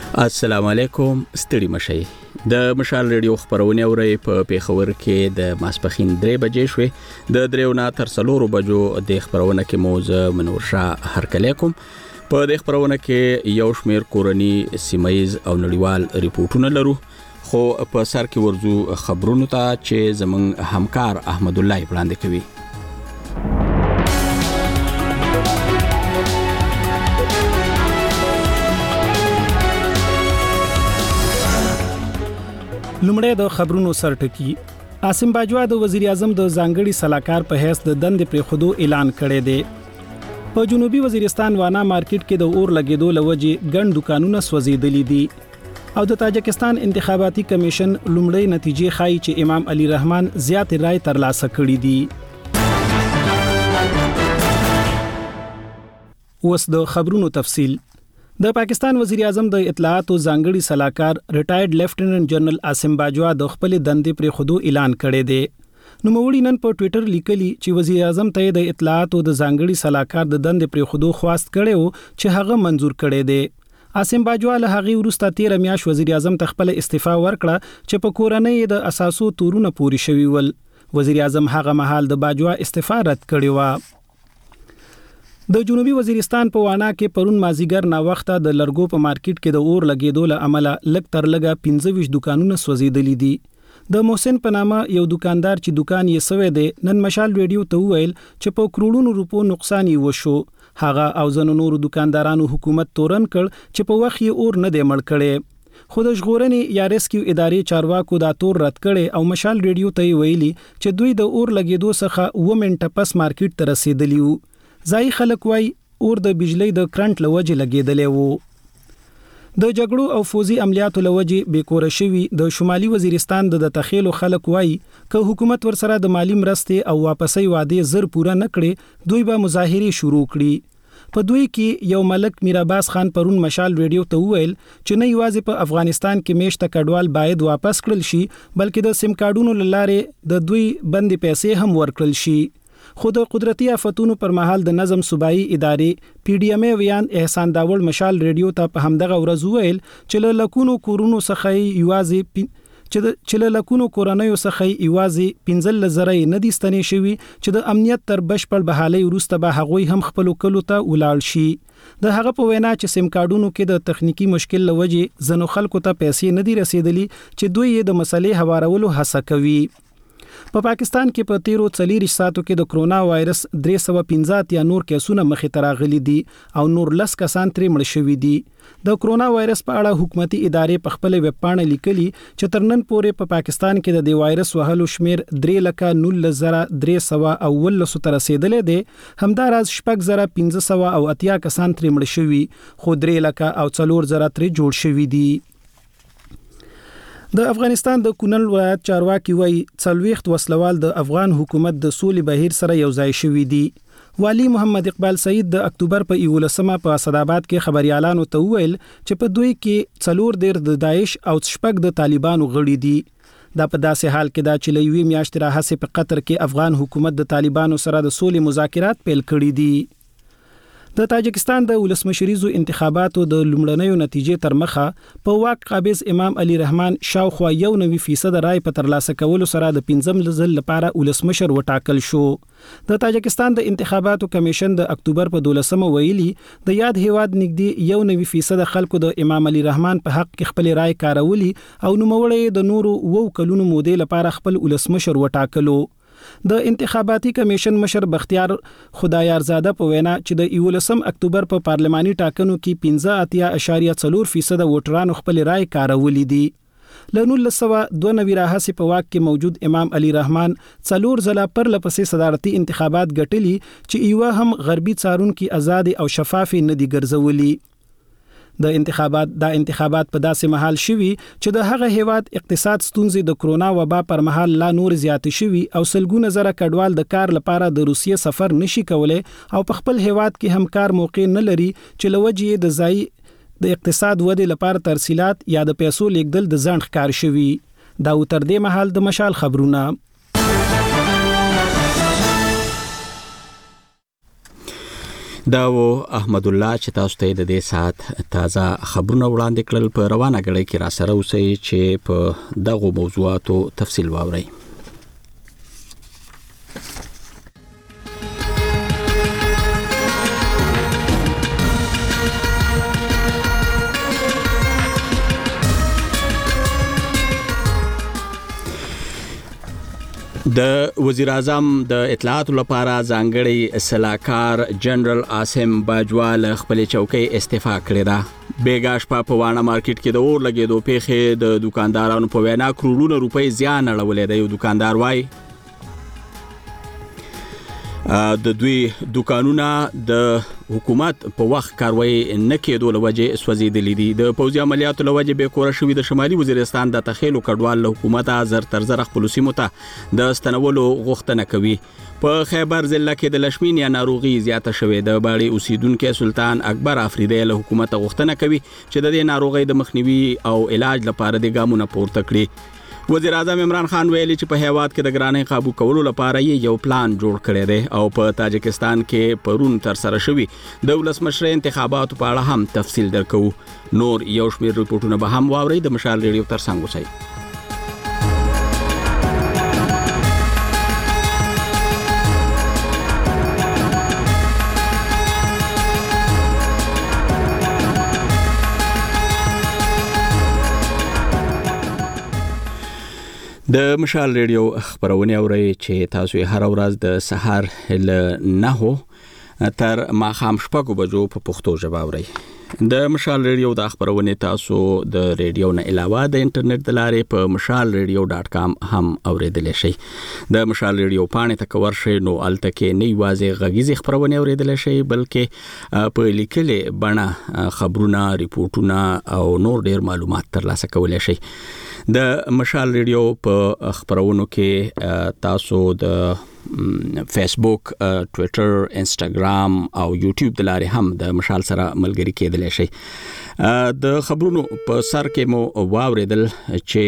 السلام علیکم، ستړي مشئ. د مشال ریډیو خبرونه اوري په پیښور کې د ماسپخین 3 بجې شوې. د 3 نه تر 4 بجو د خبرونه کې موزه منور شاه هرکلی کوم. په د خبرونه کې یو شمیر کورنی سیمایز او نړیوال ریپورتونه لرو، خو په سر کې ورزو خبرونو ته چې زمون همکار احمد الله وړاندې کوي. لومړی د خبرونو سرټکی. عاصم باجوا د وزیر اعظم د ځانګړي صلاحکار په حیث د دندې پرېښودو اعلان کړی دی. په جنوبي وزیرستان وانا مارکیټ کې د اور لګیدو لوجې ګڼ دکانونه سوځېدلي دي او د تاجکستان انتخاباتي کمیشن لومړی نتیجې ښایي چې امام علي رحمان زیات رای ترلاسه کړي دي. اوس د خبرونو تفصیل. د پاکستان وزیر اعظم د اطلاعات او ځانګړي صلاحکار ریټایرډ لیفټیننټ جنرال عاصم باجوا د خپل دندې پرېښودو اعلان کړی دی. نوموړي نن په ټوئیټر لیکلي چې وزیر اعظم ته د اطلاعات او د ځانګړي صلاحکار د دندې پرېښودو خواست کړی و چې هغه منزور کړی دی. عاصم باجوا له هغې وروسته 13 میاشت وزیر اعظم ته خپل استعفا ورکړه چې په کورنۍ د اساسو تورونه پوري شوي ول. وزیر اعظم هغه مهال د باجوا استعفا رد کړی و. د جنوبي وزیرستان په وانا کې پرون مازیګر نا وخته د لرګو په مارکیټ کې د اور لګیدو له امله لږ تر لږه 25 دکانونه سوځېدلي دي. د محسن په نامه یو دکاندار چې دکان یې سوی دی نن مشال ریډیو ته وویل چې په کروڑونو روپو نقصان یې وشو. هغه او ځینو نورو دکاندارانو حکومت تورن کړ چې په وخت یې اور نه دی مړ کړی. خو د ژغورنې یا ریسکیو ادارې چارواکو دا تور رد کړي او مشال ریډیو ته ویلي چې دوی د اور لګیدو څخه 2 منټه پس مارکیټ ته رسیدلی وو. ځای خلک وای اور د بجلی د کرنٹ لوجه لګیدلې وو. د جګړو او فوزي عملیاتو لوجه بیکوره شوی د شمالي وزیرستان د تخیلو خلک وای که حکومت ورسره د مالی مرستې او واپسۍ وعده زر پوره نکړي دوی به مظاهره شروع کړي. په دوی کې یو ملک میر عباس خان پرون مشال ریډیو ته وویل چې نه یوازې په افغانستان کې میشته کډوال باید واپس کړل شي بلکې د سیم کارډونو لاره د دوی بندي پیسې هم ورکړل شي. خو د قدرتي آفتونو پر مهال د نظم صوبایي ادارې پی ډی ام ویان احسان داول مشال ریډیو ته په همدغه ورځ ویل چې له لکونو کورونو څخه یوازې 15,000 نه دي ستنې شوي چې د امنیت تر بشپړ بحالۍ وروسته به هغوی هم خپل کلو ته ولاړ شي. د هغه په وینا چې سیم کارډونو کې د تخنیکی مشکل لوجې زنو خلکو ته پیسې نه دي رسیدلي چې دوی یې د مسلې هوارولو هڅه کوي. په پاکستان کې په 13 ساعتو کې د کرونا وایرس 315 یا نور کیسونه مخې ته راغلي دي او نور 10 کسان ترې مړ شوي دي. د کرونا وایرس په اړه حکومتي ادارې په خپل ویب پاڼه لیکلي چې تر نن پورې په پاکستان کې د وایرس وهلو شمیر 3,19,318 ته رسیدلی دی. همداراز 6,580 کسان ترې مړ شوي خو 3,04,000 ترې جوړ شوي دي. د افغانستان د کونړ ولایت چارواکي وایي 40 وسلوال د افغان حکومت د سولې بهیر سره یو ځای شوي دي. والی محمد اقبال سعید د اکتوبر په 11مه په اسداباد کې خبريالانو ته وویل چې په دوی کې 4 د داعش او 6 د طالبانو غړي دي. دا په داسې حال کې دا چې لوي میاشت راهسه په قطر کې افغان حکومت د طالبانو سره د سولې مذاکرات پیل کړي دي. د تاجکستان د ولسمشریزو انتخاباتو د لومړنیو نتیجې تر مخه په واک قابض امام علي رحمان شاوخوا 9% رای په ترلاسه کولو سره د 15 ځل لپاره ولسمشر وټاکل شو. د تاجکستان د انتخاباتو کمیشن د اکتوبر په 12مه ویلي د یاد هیواد نږدې 9% خلکو د امام علي رحمان په حق کې خپل رای کارولي او نوموړی د نورو 2 کلونو مودې لپاره خپل ولسمشر وټاکلو. د انتخاباتي کمیشن مشر بختیار خدایارزاده په وینا چې د 11 اکتوبر په پارلماني ټاکنو کې 15.4% ووټرانو خپل رای کارولي دي. له 1992 راهسې په واک کې موجود امام علي رحمان 4 ځله پر لپسې صدارتي انتخابات ګټلي چې یو هم غربي څارونکو آزاد او شفاف نه دي ګرځولي. د انتخابات په داسې محل شوي چې د هغه هیواد اقتصاد ستونزې د کرونا وبا پر مهال لا نور زیات شوي او سلګونه زره کډوال د کار لپاره د روسیې سفر نشي کولای او په خپل هیواد کې هم کار موقع نه لري چې لوجې د ځای د اقتصاد ودې لپاره ترسیلات یا د پیسو لیږدل د ځنډ ښکار شوي. دا تر دې مهال د مشال خبرونه. دا و احمد الله چې تاسو ته د دې سات تازه خبرونه وړاندې کړل په روانه غړي کې را سره اوسئ چې په دغه موضوعاتو تفصیل واورئ. د وزیر اعظم د اطلاعاتو لپاره ځانګړی سلاکار جنرال عاصم باجوا له خپل چوکۍ استعفا کړې ده. بیګاش په وانا مارکیټ کې د اور لګېدو پیښې د دکاندارانو په وینا کروڑونه روپۍ زیان اړولې ده. یو دکاندار وایي د دوی دکانونه د حکومت په وخت کاروي نه کېدو لوجه سوځېدلې دي. د پوځي عملیاتو لوجه به کور شوې د شمالي وزیرستان د تخیلو کډوال له حکومت زر تر زر خپل سیمو ته د استنولو غوښتنه کوي. په خیبر ضلع کې د لشمینیا ناروغي زیاته شوې ده. باړي اوسیدونکو سلطان اکبر افریدی له حکومت غوښتنه کوي چې د دې ناروغي د مخنیوي او علاج لپاره د ګامونو پورته کړي. وزیر اعظم عمران خان ویلي چې په هیواد کې د ګرانۍ قابو کولو لپاره یو پلان جوړ کړی دی او په تاجکستان کې پرون تر سره شوی د ولسمشر انتخاباتو په اړه هم تفصیل درکو. نور یو شمېر ریپورتونه به هم واوري. د مشال ریډیو ترڅنګ اوسئ. د مشال ریډیو خبرونه اورئ چې تاسو هر ورځ د سحر له 9 تر ماښام 6 بجو په پښتو ژبه اورئ. د مشال ریډیو د خبرونه تاسو د ریډیو نه علاوه د انټرنیټ د لارې په mashalradio.com هم اوریدلی شئ. د مشال ریډیو پاڼې ته ورشئ نو الته کې نه یوازې غږیزې خبرونه اوریدلی شئ بلکې په لیکلې بڼه خبرونه، ریپورتونه او نور ډیر معلومات ترلاسه کولی شئ. د مشال ریډیو په خبرونو کې تاسو د فیسبوک، ټویټر، انستګرام او یوټیوب د لارې هم د مشال سره ملګری کېدلی شئ. د خبرونو په سر کې مو واوریدل چې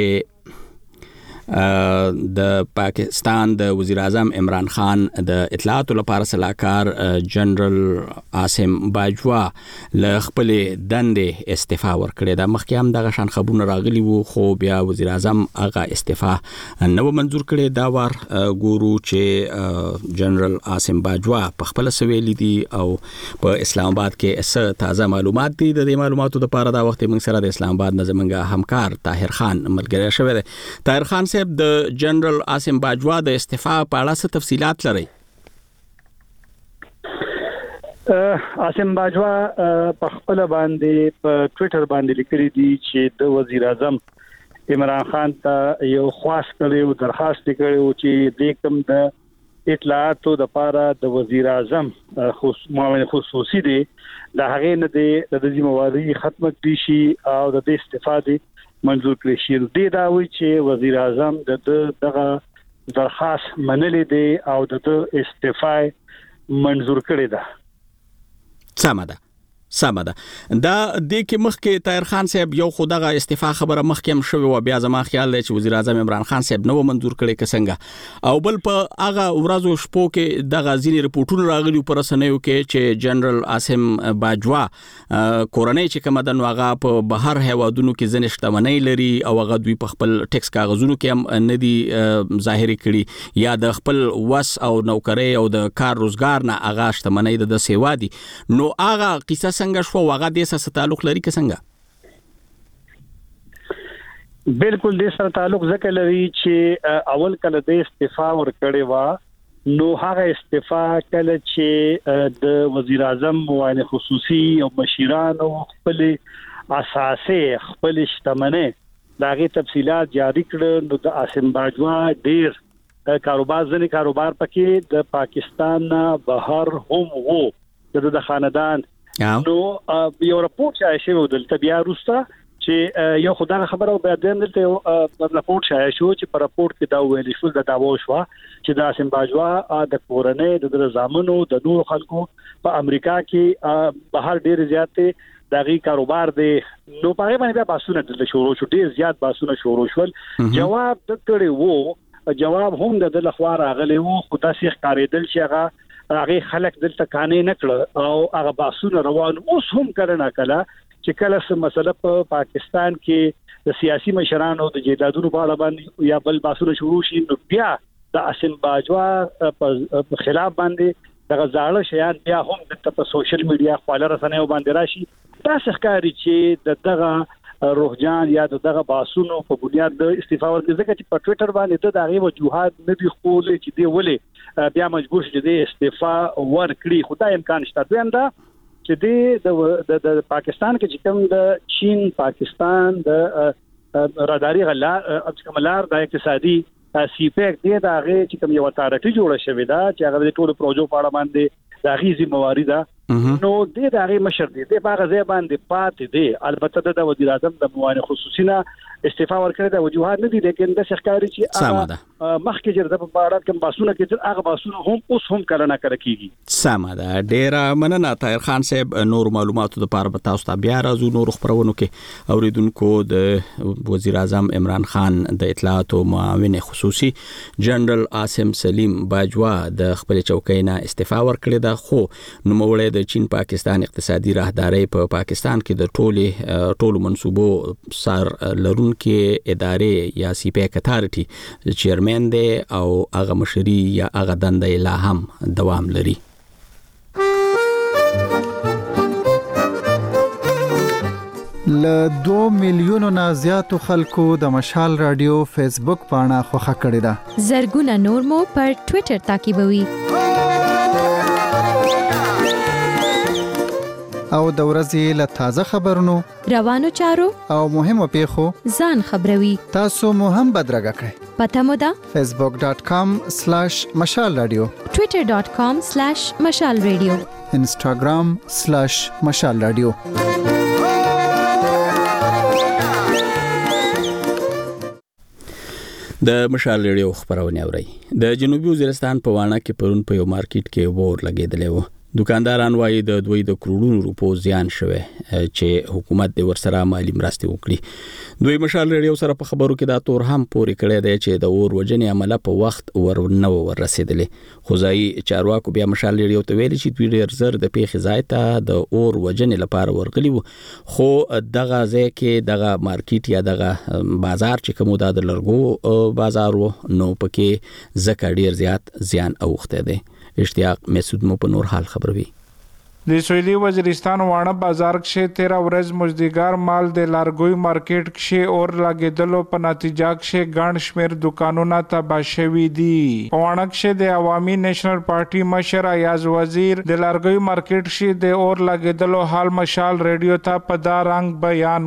د پاکستان د وزیر اعظم عمران خان د اطلاعاتو لپاره سلاکار جنرال عاصم باجوا له خپل دندې استعفا ورکړې ده. مخکې هم دغه شان خبرونه راغلي وو خو بیا وزیر اعظم هغه استعفا نو منظور کړي. دا وار ګورو چې جنرال عاصم باجوا په خپل سویل دي او په اسلام آباد کې تازه معلومات دي. د دې معلوماتو لپاره دا وخت موږ سره د اسلام آباد نظمنګ همکار طاهر خان ملګری شوی دی. طاهر خان صاحب، د جنرال عاصم باجوا د استعفا په اړه څه تفصيلات لري؟ عاصم باجوا په خپل باندې په ټویټر باندې لیکلي دي چې د وزیر اعظم عمران خان ته یو خواست کړی او درخواست کړی چې د کوم د اطلاعاتو د لپاره د وزیر اعظم معاون خصوصي دی د هغې نه د ذمہواری ختم کړي شي او د استفادې منظور کړی شي. د دا وی چې وزیر اعظم دغه درخواست منلې دی او د استعفا منظور کړی ده. سمه ده. دا د کې مخکې طاهر خان صاحب یو خدغه استعفا خبره مخکې هم شوی و، بیا زما خیال دی چې وزیر اعظم عمران خان صاحب نو منظور کړي کسنګ او بل په هغه ورځو شپو کې دغه ځینې ریپورتونه راغلي پر رسنیو کې چې جنرال عاصم باجوا کورنۍ چې کومه د نوغه په بهر هیوادونو کې ځنې شتمنۍ لري او هغه دوی په خپل ټیکس کاغذونو کې هم نه دي ظاهري کړي یا د خپل وس او نوکرۍ او د کار روزګار نه هغه شتمنۍ د سیوا دي. نو هغه قصه څنګه شو؟ هغه د سره تعلق لري که څنګه؟ بالکل د سره تعلق ځکه لري چې اول کله د استعفا ورکړې و نو هغه استعفا کله چې د وزیر اعظم معاون خصوصي او مشیران او خپل اساسي خپل شتمنۍ داغه تفصيلات جاری کړل نو د عاصم باجوا ډیر کاروبار پکې د پاکستان بهر هم وو د خاندان نو یو راپورټ شایع شو دلته بیا روستا چې یو خدای خبره او بیا دلته راپورټ شایع شو چې په راپورټ کې دا ویل شو د داوو شو چې د عاصم باجوا د کورنۍ د زامنو د نور خلکو په امریکا کې بهر ډیر زیاتې دغه کاروبار دی. نو په هغه باندې باسونه د شروع شو، ډیر زیات باسونه شروع شول. جواب د کړي وو، جواب هم د لخوا راغلی وو خو تاسو ښکارېدل چې هغه هغه خلک دلته قانې نکړه او هغه باسونه روان اوس هم کړه کله چې کله څه مسله په پاکستان کې د سیاسي مشرانو د جیدادونو په اړه باندې یا بل باسونه شروع شي نو بیا د اسیم باجوا په خلاف باندې دغه ځاړه شیان بیا هم د سوشل میډیا خپل رسنیو باندې راشي دا ښکاري چې دغه روحجان یا دغه باسونو په بنیاد د استعفا ورکړي ځکه چې په ټوئیټر باندې د هغه وجوهات نه دی خپل چې دی ولې بیا مجبور شي د استعفا ورکړي خدای امکان شته دویم دا چې د پاکستان کې کوم د چین پاکستان د راداري غلا کوملار د اقتصادي سیپیک دی دا هغه چې کوم یو اتارټي جوړه شوې ده چې هغه د ټولو پروژو په اړه باندې د غیزي موارد نو د هغه مشر دی د هغه ځای باندې پاتې دی البته د وزیر اعظم د موانع خصوصي نه استعفا ورکړه د وجوهات نه دي لیکن د ښکاری چې هغه مخکې جرده په اړه کوم باسونه کې هغه باسونه هم اوس هم کله نه کړه کیږي سماده ډیر مننه طاهر خان صاحب نور معلوماتو لپاره به تاسو ته بیا راځو نور خبرونو کې اوریدونکو د وزیر اعظم عمران خان د اطلاعات او معاون خصوصي جنرال عاصم سلیم باجوا د خپل چوکۍ نه استعفا ورکړه ده خو نوموړی د چین پاکستان اقتصادي راهداري په پاکستان کې د ټولو منصوبو سر لرون کې ادارې یا سی پی اتارټي چیرمن دی او هغه مشري یا هغه دنده لا هم دوام لري ل 2 میلیونو نه زیاتو خلکو د مشال رادیو فیسبوک پاڼه خوښه کړې ده زرګونه نور مو پر ټوئیټر تعقیبوي او د ورځې له تازه خبرونو روانو چارو او مهمو پیښو ځان خبروي تاسو مو هم بدرګه کړئ پته مو ده facebook.com/مشال رادیو twitter.com/مشال رادیو instagram/مشال رادیو د مشال رادیو خبرونه اوري د جنوبي وزیرستان په وانه کې پرون په یو مارکیټ کې ور لګیدلې و دکانداران وايي د دوی د کروڑونو روپو زیان شوه چې حکومت د ورسره مالی مرستې وکړي دوی مشال رادیو سره په خبرو کې دا تور هم پوري کړی دی چې د اور وجنې عمله په وخت ورنو ورسېدلې خوځای چارواکو بیا مشال رادیو ته ویلي چې دوی ډیر زر د پیښې ځای ته د اور وجنې لپاره ورغلي وو خو دغه ځای کې دغه مارکیټ یا دغه بازار چې کوم د لرګو بازار وو نو پکې زکه ډیر زیات زیان اوخته دی اشتیاق مسعود مو په نور حال خبروي د سویلي وزیرستان وانه بازار کې 13 ورځ مزدګار مال د لارګوي مارکیټ کې اور لګیدلو په نتیجه کې ګڼ شمیر دکانونه تباہ شوي دي وانه کې د عوامي نېشنل پارټي مشر ایاز وزیر د لارګوي مارکیټ کې د اور لګیدلو حال مشال رادیو ته په دا رنګ بیان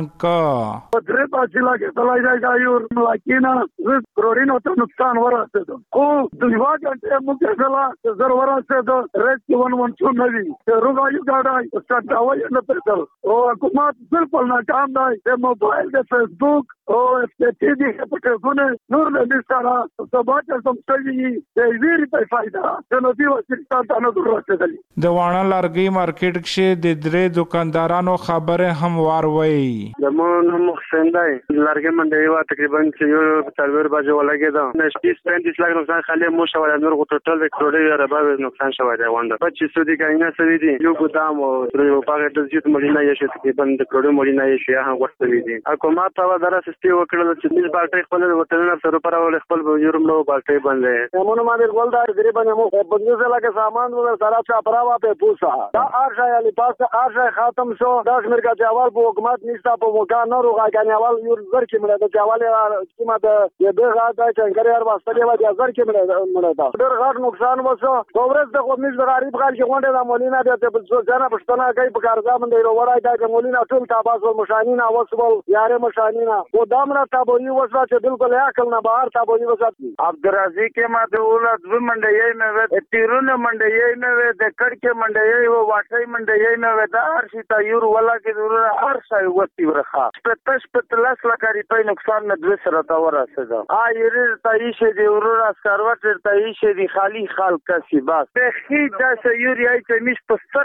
کا درې پاتې لګیدلای دا یو ملاکینا کروڑینو ته نقصان ورسېد خو د واګه موږ سره زر ورسېد رېټ 112 نوي یو ګاډای ستاوي نه پېدل او حکومت بالکل ناکام دی د موبایل د فیسبوک او ټي وي په ټلیفون نور نه سره سبات سم کوي د ویری په فائدہ د نو دی وسیلې ته نه ورسېدل د وانه لارګي مارکیټ کې د درې دکاندارانو خبره هموار وای زمون محسن دی لارګي منډي وا تقریبا چې یو څلور بجې ولګیدا نشي 35 لک نقصان خالي مو شو ولا نور ټوټل کروڑې ربا نقصان شوی دی وانه 25 سودی کاینه سوي دي یو ګدام او یو پاګه د زیات مړینه یې شي تقریبا د کروڑې مړینه یې شي هغه ورته دي حکومت او دراسه ستې وکړل چې د پارټي خپل وطن سره پر اول خپل یورم نو پارټي باندې همونه ما د ګولدار تقریبا مو په بنځه لکه سامان ور سره چا پراوا په پوسا دا ارشا علی پاس ارشا ختم شو دا شمیر کا جوال په حکومت نشته په موقع نه روغا غنیوال یور زر کې مړه د جوال حکومت د دغه د څنګه یار واسطه دی د زر کې مړه دا ډېر غټ نقصان وشو ورځ د قومي غریب خلک غونډه د مولینه د ځنه پښتنه کوي په کارځه باندې ورای دا مولینه ټول تاباس مشانینا وسول یاره مشانینا و دامره تابوی وسه چې بالکل عقل نه بهر تابوی وسه عبدالرزاق کې ما د اولاد و منډي مې تیرونه منډي مې د کړ کې منډي و واټي منډي مې دا ارشي تا یور ولا کې ضرورت ارشي وتی ورخه پتش پتلاس لکاري په نقصان نه د سره تا ورسېده ایر تایشه دی ورور اسکروت تایشه دی خالی خلک کسي بس په خې دا سيوري چې مش په سترګ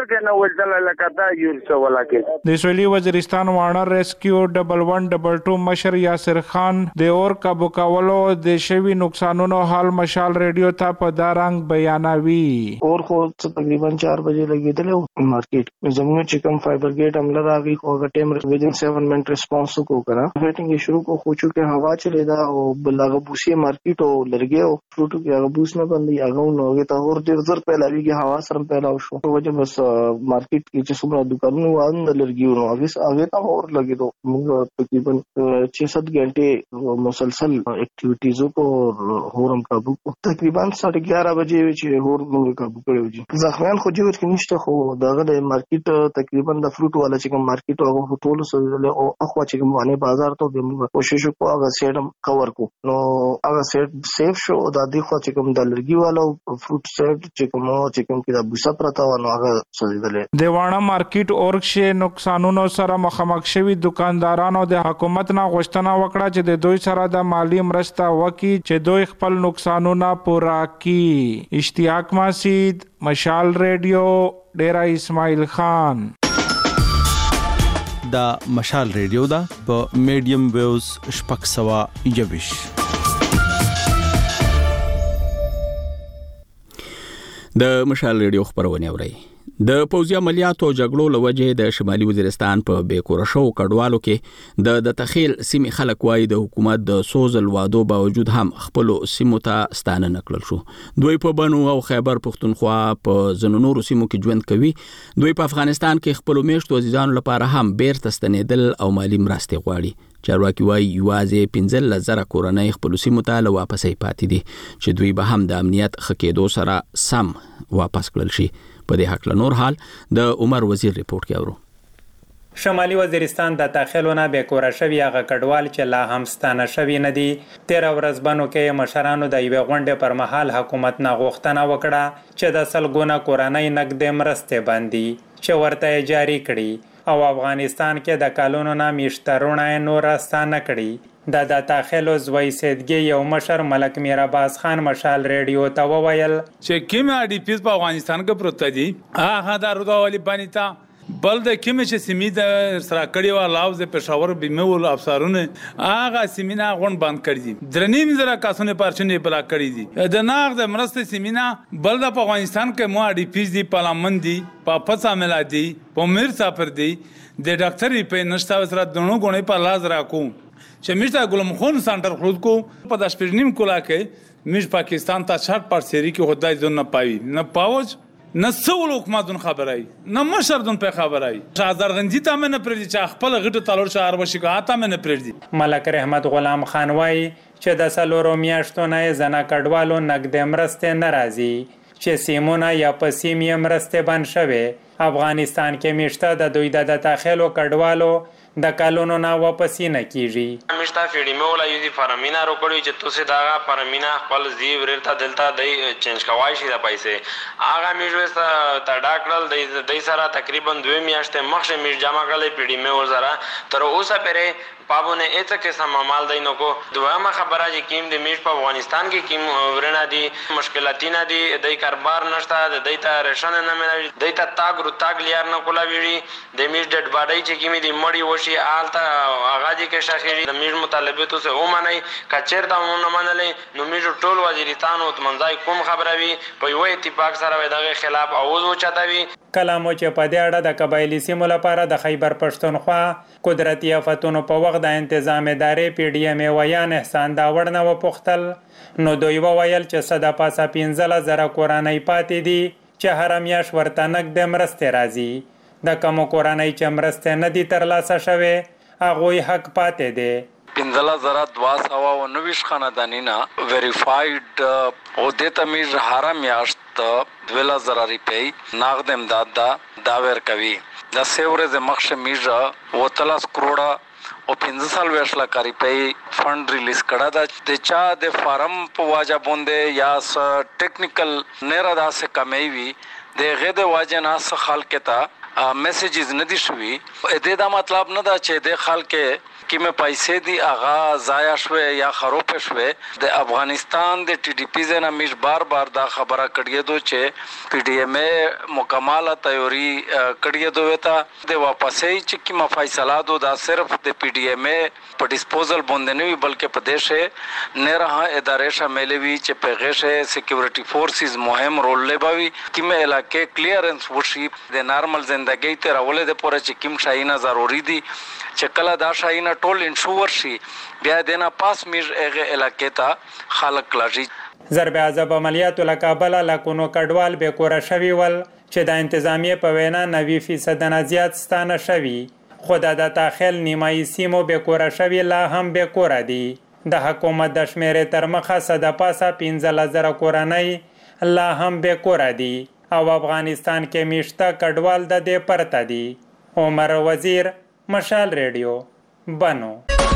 کې نه ولدل لکه دا یو څه ولاکه د سویلي وزیرستان وانا ریسکیو 1122 مشر یاسر خان د اور کابو کولو د شوی نقصانونو حال مشال ریډیو ته په دارنګ بیانوي. اور خو تقریبا 4 بجې لګیدل مارکیټ زموږ چې کوم فایبر گیټ عمله راغی خو هغه ټیم ودین 7 منټ ریسپانس کو کړه هیټینګ شروع کو خو چې هوا چلی دا او بلغه بوسي مارکیټ او لرګي او فروټو کې هغه بوس نه باندې هغه نو هغه ته اور ډیر زر په لوي کې هوا سره پیدا شو وجه بس مارکیټ کې چې څومره دکانونه وان لرګي نو هغه ته اور لګیدو موږ تقریبا 6-7 غنټه مسلسل اکټیویټیز کو هورم کابو تقریبا 11:30 بجې چې هور موږ کابو کړو زخمیان خو جوړ کې نشته خو دغه د مارکیټ تقریبا د فروټ والا چې کوم مارکیټ هغه ټول سره او اخوا چې کوم باندې بازار ته د موږ کوشش وکړو هغه سیټم کور کو نو هغه سیټ سیف شو د دې خو چې کوم د لرګي والا فروټ سیټ چې کوم کې د بوسا پرتا و نو هغه سوزیدل د وانا مارکیټ اورښه نقصانونو سره مخامخ شوی دکاندارانو د حکومت نه غوښتنه وکړه چې د دوی سره د مالی مرسته وکړي چې دوی خپل نقصانونه پورا کړي. اشتیاق مسعود مشال ریډیو ډیرا اسماعیل خان. دا مشال ریډیو دا په میډیم ویوز شپږ سوه یویش. د مشال ریډیو خبرونه اوري. د پوځي عملیاتو جګړو لوجه د شمالي وزیرستان په بیکورشو کډوالو کې د تخیل سیمې خلک وای د حکومت د سوزل وادو باوجود هم خپل سیمو ته ستانه نکړل شو. دوی په بنو او خیبر پختونخوا په زنونورو سیمو کې ژوند کوي. دوی په افغانستان کې خپل میشتو عزیزانو لپاره هم بیرته ستنېدل او مالی مرستې غواړي. چارواکي وای یوازې 15,000 کورنۍ خپل سیمو ته له واپسې پاتې دي چې دوی به هم د امنیت خکېدو سره سم واپس کړل شي. په دې حق له نور حال د عمر وزیر ریپورت کې اورو. شمالي وزیرستان د تاخیلونه به کور شوی هغه کډوال چې لا هم ستانه شوی نه دي 13 ورځ بنو کې مشرانو د یوې غونډې پر مهال حکومت نه غوښتنه وکړه چې د سلګونه کورنۍ نقد مرستې باندې چې ورته جاری کړي او افغانستان کې د کالونو نه میشترونه نور ستانه کړي. د تاخیلو زوی سیدګي یو مشر ملک میراباز خان مشال ریډیو ته وویل چې کیمه ډی پیس په افغانستان کې پروت دي هغه د رودولي بنیتا بل د کیمه چې سیمې د سره کړي و لاوز د پېښور بیمول افسرونه هغه سیمینا غون بند کړی دي درنیم زره کاسونه پرچنې بلا کړی دي د ناغ د مرسته سیمینا بل د افغانستان کې مو ډی پیس دي پارلمان دي په پڅا ملا دي په میر سفر دي د ډاکټري په نشتا سره دونو غونې په لاز راکو چې مشتا ګلم خون سنټر خود کو په د شپږنیم کولا کې مش پاکستان ته 60% سری کې خدای ځون نه پاوي نه پاوج نه څول حکومتون خبرای نه مشردون په خبرای شاهزار غنجی ته نه پرې چې خپل غټ تلور شهر وشي کا ته نه پرې ملک رحمت غلام خان وای چې د سلورو میاشتو نه زنا کډوالو نقد مرستې ناراضي چې سیمونه یا پسیمې مرستې بند شوه. افغانستان کې میشته د دوی د تاخیلو کډوالو د کالونو نه واپس نه کیږي. مشتا فیډی مولا یو دی فارمینا روکړی چې تاسو دا فارمینا خپل زی ورته دلته د چینج کوای شي د پیسې هغه میجوسته تا ډاکټر د سره تقریبا 2 میاشتې مخه میج جمع کړل پیډی مو زرا تر اوسه پرې پابونه اته کې سم مال دینو کو دوامه خبره چې کیم د میش په افغانستان کې کیم ورنه دي مشکلاتي نه دي د کاروبار نشته د دیتا رشن نه ملي دیتا تاګ رو تاګ لیار نه کولا ویړي د میش ډډ باډي چې کیمې دی مړی وشي آلته اغاجي کې شاخري د میش مطالبه تو سه او منای کچیر دا مونږ منلې نو میش ټول وزیرستان او منځای کوم خبره وي په یو اتفاق سره دغه خلاف اواز وچتاوي. کلامو چې په دې اړه د قبایلی سیمو لپاره د خیبر پښتونخوا قدرتي آفتونو په وخت د انتظام ادارې پی ډی ایم ویان احسان داوړ نه وپختل نو دوی وویل چې صدا پاسه 15,000 کورنۍ پاتې دي چې هر میاش ورته نقد مرستې راځي. د کوم کورنۍ چې مرستې نه دي ترلاسه شوه هغه حق پاتې دي. 15,219 خاندانینا ویریفاید او د تمیز حرام یاشت 2,000 روپۍ نقد امداد داور کوي. د سیورز مخش میجا و 30 کروڑ او 15 لک روپۍ فند ریلیز کړه د چا د فارم په واجب باندې یا س ټیکنیکل نه را داسه کمی وی د غد واجب نه خلک ته میسیجز نه دي شوی. دا مطلب نه دا چې د خلک کومه پیسې دی اغا ضایع شوه یا خروپ شوه د افغانستان د ټي ډي پی زنه مش بار دا خبره کړی دو چې پی ډی ایم ا مکمله تیوري کړی دو وتا د واپسې چې کومه فیصله دو دا صرف د پی ډی ایم ا په ډیسپوزل باندې نه وي بلکې په دیشه نه راه ادارې شامل وي چې په غشه سکیورټي فورسز مهم رول لوي کومه علاقې کلیرنس وشي د نارمل ژوندۍ ته راولې د پوره چې کوم شاینه ضروری دي چې کله دا شاینه ټول انشور شي بیا دنه پاس میج هغه علاقې ته خلق لږی ضرب عذاب عملیاتو لکابل لکونو کډوال به کور شوی ول چې د انتظامیه په وینا 90% نه زیات ستانه شوی خدا د تاخل نیمایي سیمو به کور شوی لا هم به کور دي د حکومت د شمیرې تر مخه صد پاسه 15000 کورنۍ لا هم به کور دي او افغانستان کې میشته کډوال د دې پرته دي عمر وزیر مشال ریډیو بنو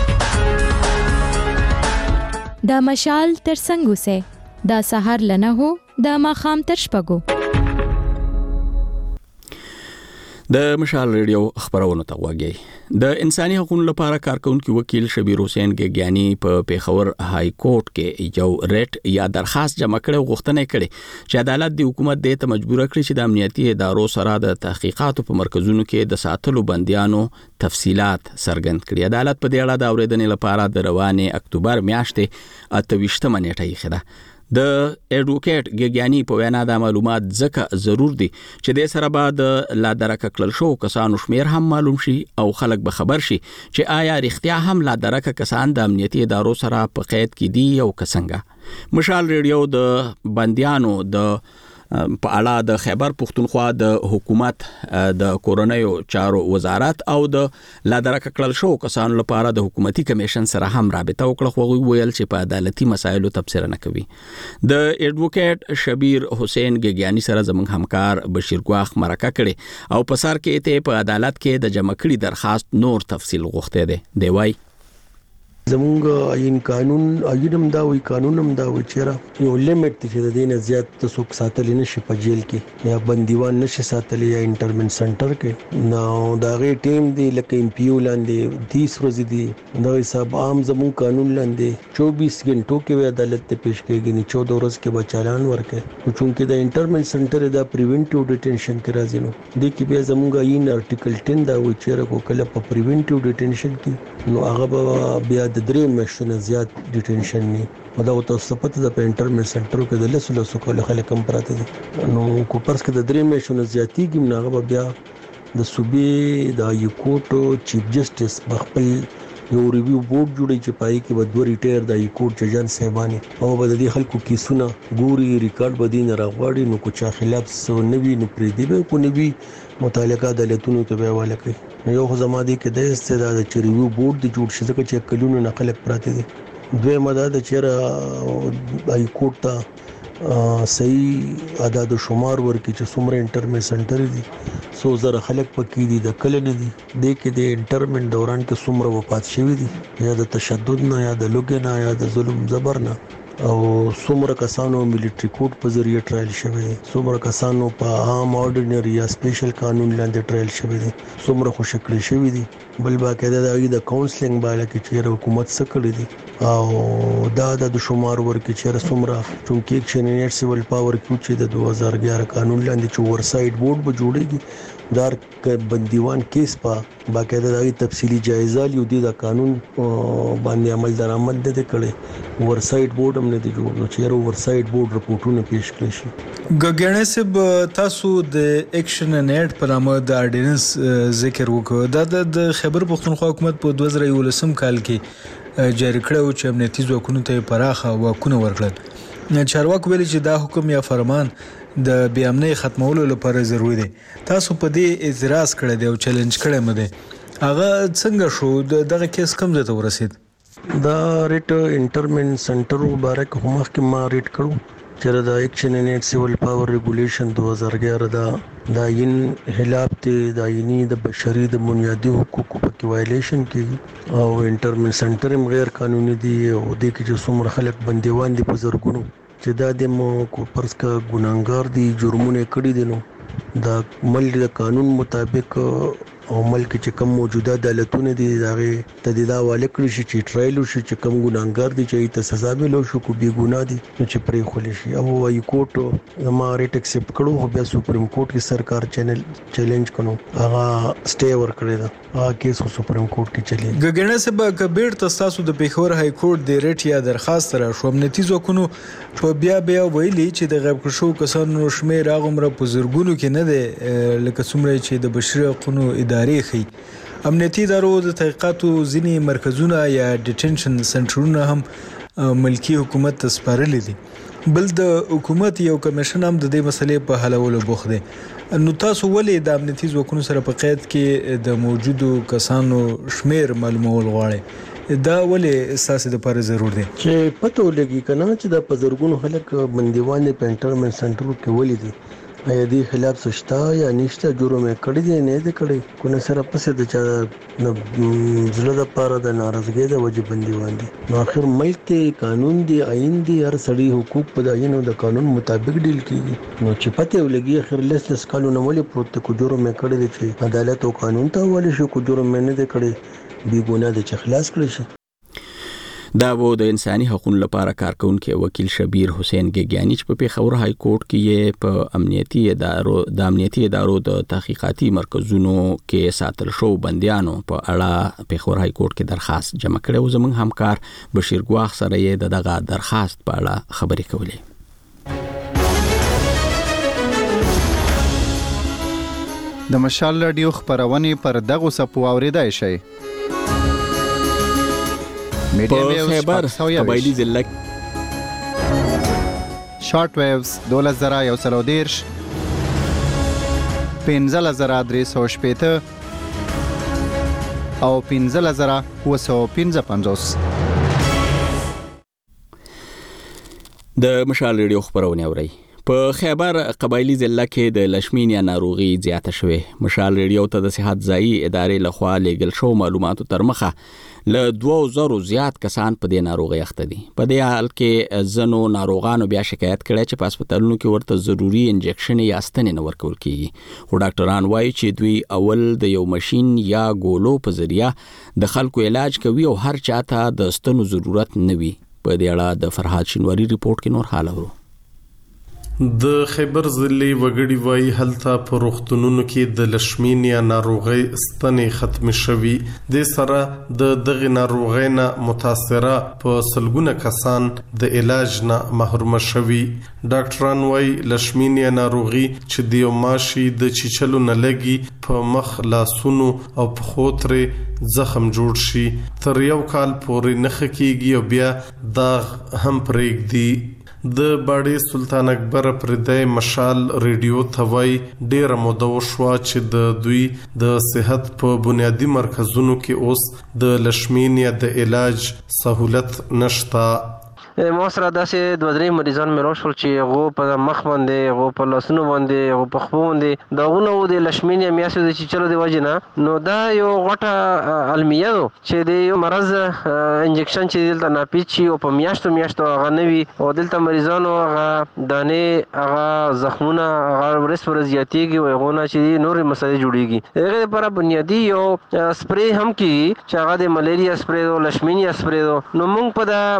دا مشال تر څنګه سه دا سحر لنه هو دا ماخام تر شپګو د مشال ریډیو خبرونه ته وګورئ د انساني حقوقو لپاره کارکونکو وکیل شبیر حسین ګګیانی په پیښور های کورټ کې یو ریټ یا درخواست جمع کړو غوښتنه کړې چې عدالت د حکومت د ته مجبور کړي چې د امنیتي ادارو سره د تحقیقاتو په مرکزونو کې د ساتلو بنديانو تفصيلات څرګند کړي عدالت په دې اړه د اوریدنې لپاره د روانې اکتوبر میاشتې 28 نیټه یې خده د ایډوکیټ ګګیانی په وینا د معلومات ځکه ضرور دي چې د سره بعد لا درک کړل شو کسانو شمیر هم معلوم شي او خلک به خبر شي چې آیا رښتیا هم لا درک کسان د امنیتي ادارو سره په قید کې دي او کسنګه مشال ریډیو د بنديانو د په اړه د خیبر پختونخوا د حکومت د کورونیو چارو وزارت او د لادرک کړل شو کسانو لپاره د حکومتي کمیشن سره هم رابطه وکړه خو ویل چې په عدالتي مسایلو تبصره نه کوي د ایډوکیټ شبیر حسین ګګیانی سره زموږ همکار بشیر ګواخ مرکه کړي او په سر کې ته په عدالت کې د جمع کړي درخواست نور تفصیل غوښته دی وای زمونږ عین قانون اجنم دا وی قانون هم دا وی چیرې یو لیمټ چې د دینه زیات تاسو ساتل نشي په جیل کې یا بندیوان نشي ساتل یا انټرمنټ سنټر کې نو دا غي ټیم دی لکه ام پی یو لاندې 30 ورځې دی دا حساب عام زمونږ قانون لاندې 24 غنټو کې عدالت ته پیش کېږي نه 14 ورځې کې بچالان ورکه چونکه د انټرمنټ سنټر دا پریونټیو ډیټینشن کې راځي نو د کې بیا زمونږ عین ارټیکل 10 دا وی چیرې کو کله په پریونټیو ډیټینشن کې نو هغه بیا د درې میاشتو زیات ډیټینشن نه دا تاسو په د انټرمنټ سنټر کې د لسلو کول خلک کم پراته دي نو کو پرس کې د درې میاشتو زیاتیږي نه بیا د صوبې د یوکوټ چیف جسټس خپل یو ریویو بورډ جوړی چې پای کې بدو ریټایر د یوکوټ ججان صاحبانی او بد دي خلکو کیسونه ګوري ریکارډ بدین راغواړي نو کو چا خلاف سو نوی نو پری دی به کو نوی متعلقه عدالتونو ته به حواله کوي یو خو زمادي کې د استعداد چې ریویو بورډ د جوړ شي ځکه چې کلونو نقل پراته دي دوی مدد چیرې های کورټ ته صحیح عدد شمار ورکړي چې څومره انټرمنټ سنټر دي سو زره خلک پکې دي د کله نه دي د کې د انټرمنټ دوران کې څومره وفات شوي دي یا د تشدد نه یا د لوګ نه یا د ظلم زبر نه او څومره کسانو ملټری کوډ په ذریعہ ټرایل شوی دي څومره کسانو په عام اورډینری یا سپیشل قانون لاندې ټرایل شوی دي څومره خوشکړی شوی دي بل باقاعده د کاونسلینګ بالا کې چې حکومت څخه کړی دي او دا د شمار ورکې چې څومره چونکه ایکشن سیول پاور کې چې د 2011 قانون لاندې چې ورسایډ بورډ به جوړیږي دار بندیوان کیس په باقاعده د تفصیلی جایزه لیدي د قانون باندې عمل درآمد د کړي ورسایډ بورډ هم نه دی جوړ نو چې ورسایډ بورډ رپورټونه پیش کړي شي ګګنې سب تاسو د اکشن نیټ په نامه د اورډیننس ذکر وکړ د خیبر پختونخوا حکومت په 2019 کال کې جاری کړو چې امنیتي ځواکونو ته پراخه واکونه ورکړل چارواکو ویلي چې دا حکم یا فرمان د بې امنۍ ختمولو لپاره ضروري دی تاسو په دې اعتراض کړی دی او چیلنج کړی مده هغه څنګه شو دغه کیس کوم ځای ته ورسید دا ریټ انټرمنټ سنټر مبارک هم کې ما ریټ کړو چې دا ایکشن ان سیول پاور ریګولیشن 2011 دا ین خلاف ته د عیني د بشري د بنیادي حقوقو په وایلیشن کې او انټرمنټ سنټر هم غیر قانوني دی او د کې چې څومره خلک بنديوان دي په زرګونو چې دا د مو کو پرس کا ګناګار دي جرمونه کړی دي نو دا مل د قانون مطابق او ملک چې کوم موجوده عدالتونه دي هغه تدیدا والے کړی شي چې ټرایل شي چې کوم ګناګار دي چې ته سزا به لو شو کو بي ګناه دي چې پرې خولي شي او وايي کوټ ما ریټ ایکسپټ کړو خو بیا سپریم کورټ کې سرکار چیلنج کړو هغه سټے ور کړی دا هغه کیس سپریم کورټ کې چلی ګګنه سبا کبیر تاسو د پیښور های کورټ د ریټ یا درخواست را شو امنیتي ځواکونو په بیا ویلي چې د غیب شو کسانو شمیر هغه مر په زرګونو کې نه ده لکه څومره چې د بشري حقوقو ادارې خي امنیتي ادارو د تحقیقاتو ځینی مرکزونه یا ډیټنشن سنټرونه هم ملکی حکومت ته سپارلي دي بل د حکومت یو کمیشن هم د دې مسلې په حلولو بوخت دی نو تاسو ولې د امنیتي ځواکونو سره په قید کې د موجودو کسانو شمیر معلومول غواړي دا ولې اساس د پر ضرور دی چې پته ولګي کنه چې د پزرګونو خلک بنديوان په انټرمنټ سنټر کې ولې دي ایا دې خلاف سشتا یا نشته جرم کړی دی نه دی کړی کو نه سره پسې د چا زړه د پاره د ناراضګۍ د وجه بنديوان دي نو اخر ملک کې قانون دی آئین دی هر سړی حقوق په داینو د قانون مطابق ډیل کیږي نو چې پته ولګي اخر لس کالونه ولې پروت کو جرم کړی دی چې عدالت او قانون ته ولې شو کو جرم نه دی کړی بي ګناه د خلاص کړی شي دا وو د انساني حقوقو لپاره کارکونکو وکیل شبیر حسین ګګیانی چې په پیښور های کورټ کې په امنیتي ادارو د تحقیقاتي مرکزونو کې ساتل شو بنديانو په اړه پیښور های کورټ کې درخواست جمع کړو زموږ همکار بشیر ګواخ سره یې دغه درخواست په اړه خبرې کولې د مشال رادیو خبرونه پر دغه سپو اوریدای شي په خیبر قبایلی ضلع شارټ ویوز 2110 15315 او 15955 د مشال ریډیو خبرونه اوري په خیبر قبایلی ضلع کې د لشمینیا ناروغي زیاته شوه مشال ریډیو ته د صحت ځای ادارې لخوا لګل شو معلوماتو تر مخه له 2000 زیات کسان په دې ناروغي اخته دي په دې حال کې زنو ناروغانو بیا شکایت کړي چې په هسپتالونو کې ورته ضروری انجکشن یا ستنې نه ورکول کیږي خو ډاکټران وایي چې دوی اول د یو ماشين یا ګولو په ذریعہ د خلکو علاج کوي او هر چاته د ستنو ضرورت نه وي په دې اړه د فرحات شینواری ریپورت کې نور حال اورو د خیبر ضلع وګړي وای هلته په روغتونونو کې د لشمینیا ناروغي ستنې ختم شوي د سره د دغه ناروغي نه متاثره په سلګونه کسان د علاج نه محروم شوي ډاکټران وای لشمینیا ناروغي چې د ماشي د چیچلو نه لګي په مخ لاسونو او په خوتره زخم جوړ شي تر یو کال پورې نخ کیږي او بیا داغ هم پرېږدي د باډي سلطان اکبر پردای مشال ریډیو ثوای ډیر موده وشو چې د دوی د صحت په بنیادی مرکزونو کې اوس د لشمینیا د علاج سہولت نشتا ما سره داسې دوه درې مریضان مې راوشول چې هغه په مخ باندې هغه په لاسونو باندې هغه په خپو باندې داغونه و د لشمینیا میاسو د چلو دی وجنه نو دا یو غټه علمیه ده چې د یو مرز انجکشن چې دلته ناپیچ شي او په میاشتو هغه نوي او دلته مریضانو هغه دانه هغه زخمونه هغه ورس زیاتېږي او هغه نه چې نور مسایل جوړيږي هغه لپاره بنیادی یو سپری هم کی چې هغه د ملیریا سپری او لشمینیا سپری نو موږ په دا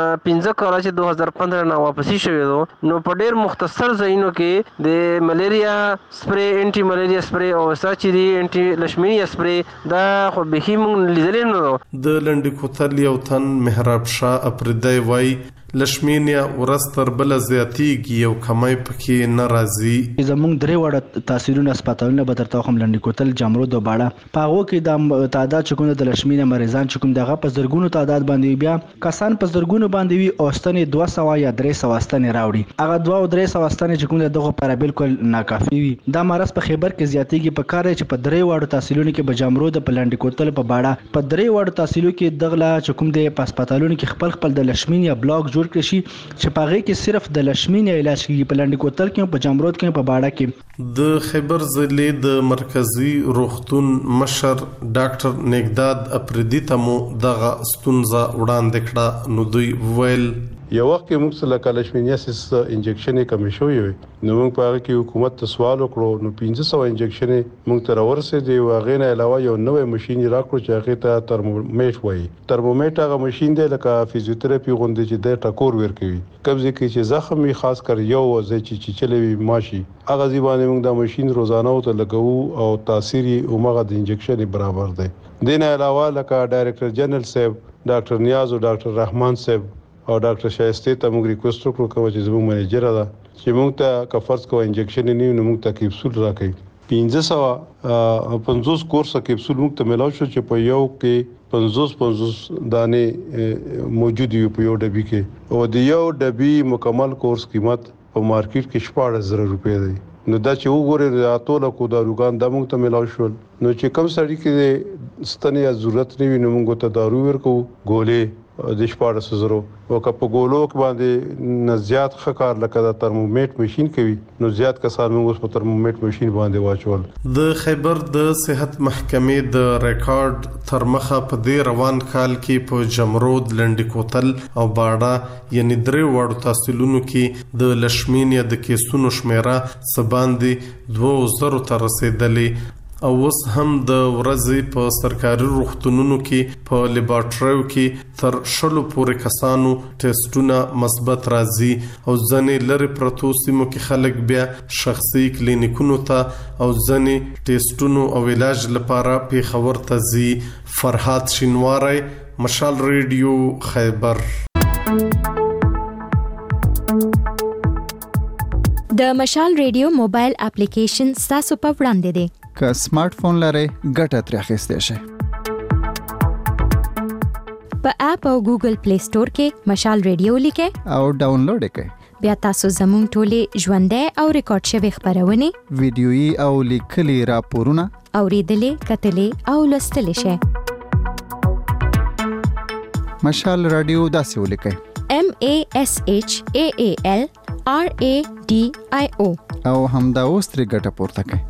کال چې 2015 نه واپسی شوی دو نو په ډیر مختصر ځایونو کې د ملیریا سپری انټي ملیریا سپری او ساچي دی انټي لشمینیا سپری دا خو به هم لیدل نه د لنډ کوتل یو تن محراب شاه اپردای وای لشمینیا ورستر بل زیاتیږي او کمای پکې ناراضي زمونږ درې وړ تاثیرونه هسپتالونه به ترته هم لنډ کوتل جامرود او باړه پاغو کې د تعداد چکونه د لشمینیا مریضان چکم دغه په زرګونو تعداد باندې بیا کسان په زرګونو باندې وي اوستنې 200 یا 300 واستنې راوړي هغه 2 او 300 واستنې چکم دغه پر بالکل ناکافي وي دا مرز په خیبر کې زیاتیږي په کار چې په درې وړ تاثیرونه کې به جامرود په لنډ کوتل په باړه په درې وړ تاثیرو کې دغه چکم د هسپتالونو کې خپل د لشمینیا بلاک جوړ کړی شي چې پاغه کې صرف د لشمینیا علاج کیږي په لنډ کوتل کې په جامرود کې په باړه کې د خیبر ضلع د مرکزی روغتون مشر ډاکټر نګداد اپردی ته مو دغه ستونزه وړاندې کړه نو دوی ویل یو وخت کې موږ سره کلشمینیاسس انجکشن کم شوی وي نو موږ په هغه کې حکومت ته سوال وکړو نو 1500 انجکشن موږ ته ورسې دی واغې نه علاوه یو نوې ماشين راکړو چې هغه ته ترمومیټر وایي ترمومیټر هغه ماشين دی لکه فزیوتراپي غونډه چې د ټکور ورکوي قبضه کې چې زخم وي خاص کر یو وځي چې چلوي ماشي هغه ځبانه موږ د ماشين روزانه او ته لګو او تاثیر اومغه د انجکشن برابر دی دین علاوه لکه ډایریکټر جنرال صاحب ډاکټر نیاز او ډاکټر رحمان صاحب او ډاکټر شایسته ته موږ ریکوست وکړو چې زموږ منیجر ده چې موږ ته کفرض کو انجکشن نیو نو موږ ته کیپسول راکړي 1550 کورس کیپسول موږ ته ملاو شو چې په یو کې 50 دانه موجود یو په یو ډبي کې او د یو ډبي مکمل کورس قیمت په مارکیټ کې 14,000 روپے دی نو دا چې وګورئ راتول کو داروګان د موږ ته ملاو شول نو چې کم سړی کې ستنې ضرورت نه وي نو موږ ته دارو ورکو ګولې د 14,000 او کپ ګولو باندې نه زیات خکار لکه د ترمومیټر ماشين کوي نو زیات کسان موږ په ترمومیټر ماشين باندې واچول د خیبر د صحت محکمې د ریکارډ تر مخه په دې روان کال کې په جمرود لنډی کوتل او باړه یعنی درې وړو تحصیلونو کې د لشمینیا د کیسونو شمیره سباندې 2000 ته رسیدلې او اوس هم د ورځې په سرکاري روغتونونو کې په لیبارټریو کې تر 100 پورې کسانو ټیسټونه مثبت راځي او ځنې لري پرتو سیمو کې خلک بیا شخصي کلینیکونو ته او ځنې ټیسټونو او علاج لپاره پیښور ته ځي. فرحات شینواری، مشال ریډیو، خیبر. د مشال ریډیو موبایل اپلیکیشن تاسو په وړاندې دی. که سمارټ فون لرئ ګټه ترې اخیستی شئ. په اپ او ګوګل پلی سٹور کې مشال ریډیو لیکئ او ډاونلوډ کړئ. بیا تاسو زموږ ټولې ژوندۍ او ریکارډ شوي خبرونه، ویډیويي او لیکلي راپورونه اوریدلې، کتلې او لوستلې شئ. مشال رادیو داسې ولیکئ: MASHAAL RADIO او همدا اوس ترې ګټه پورته کړئ.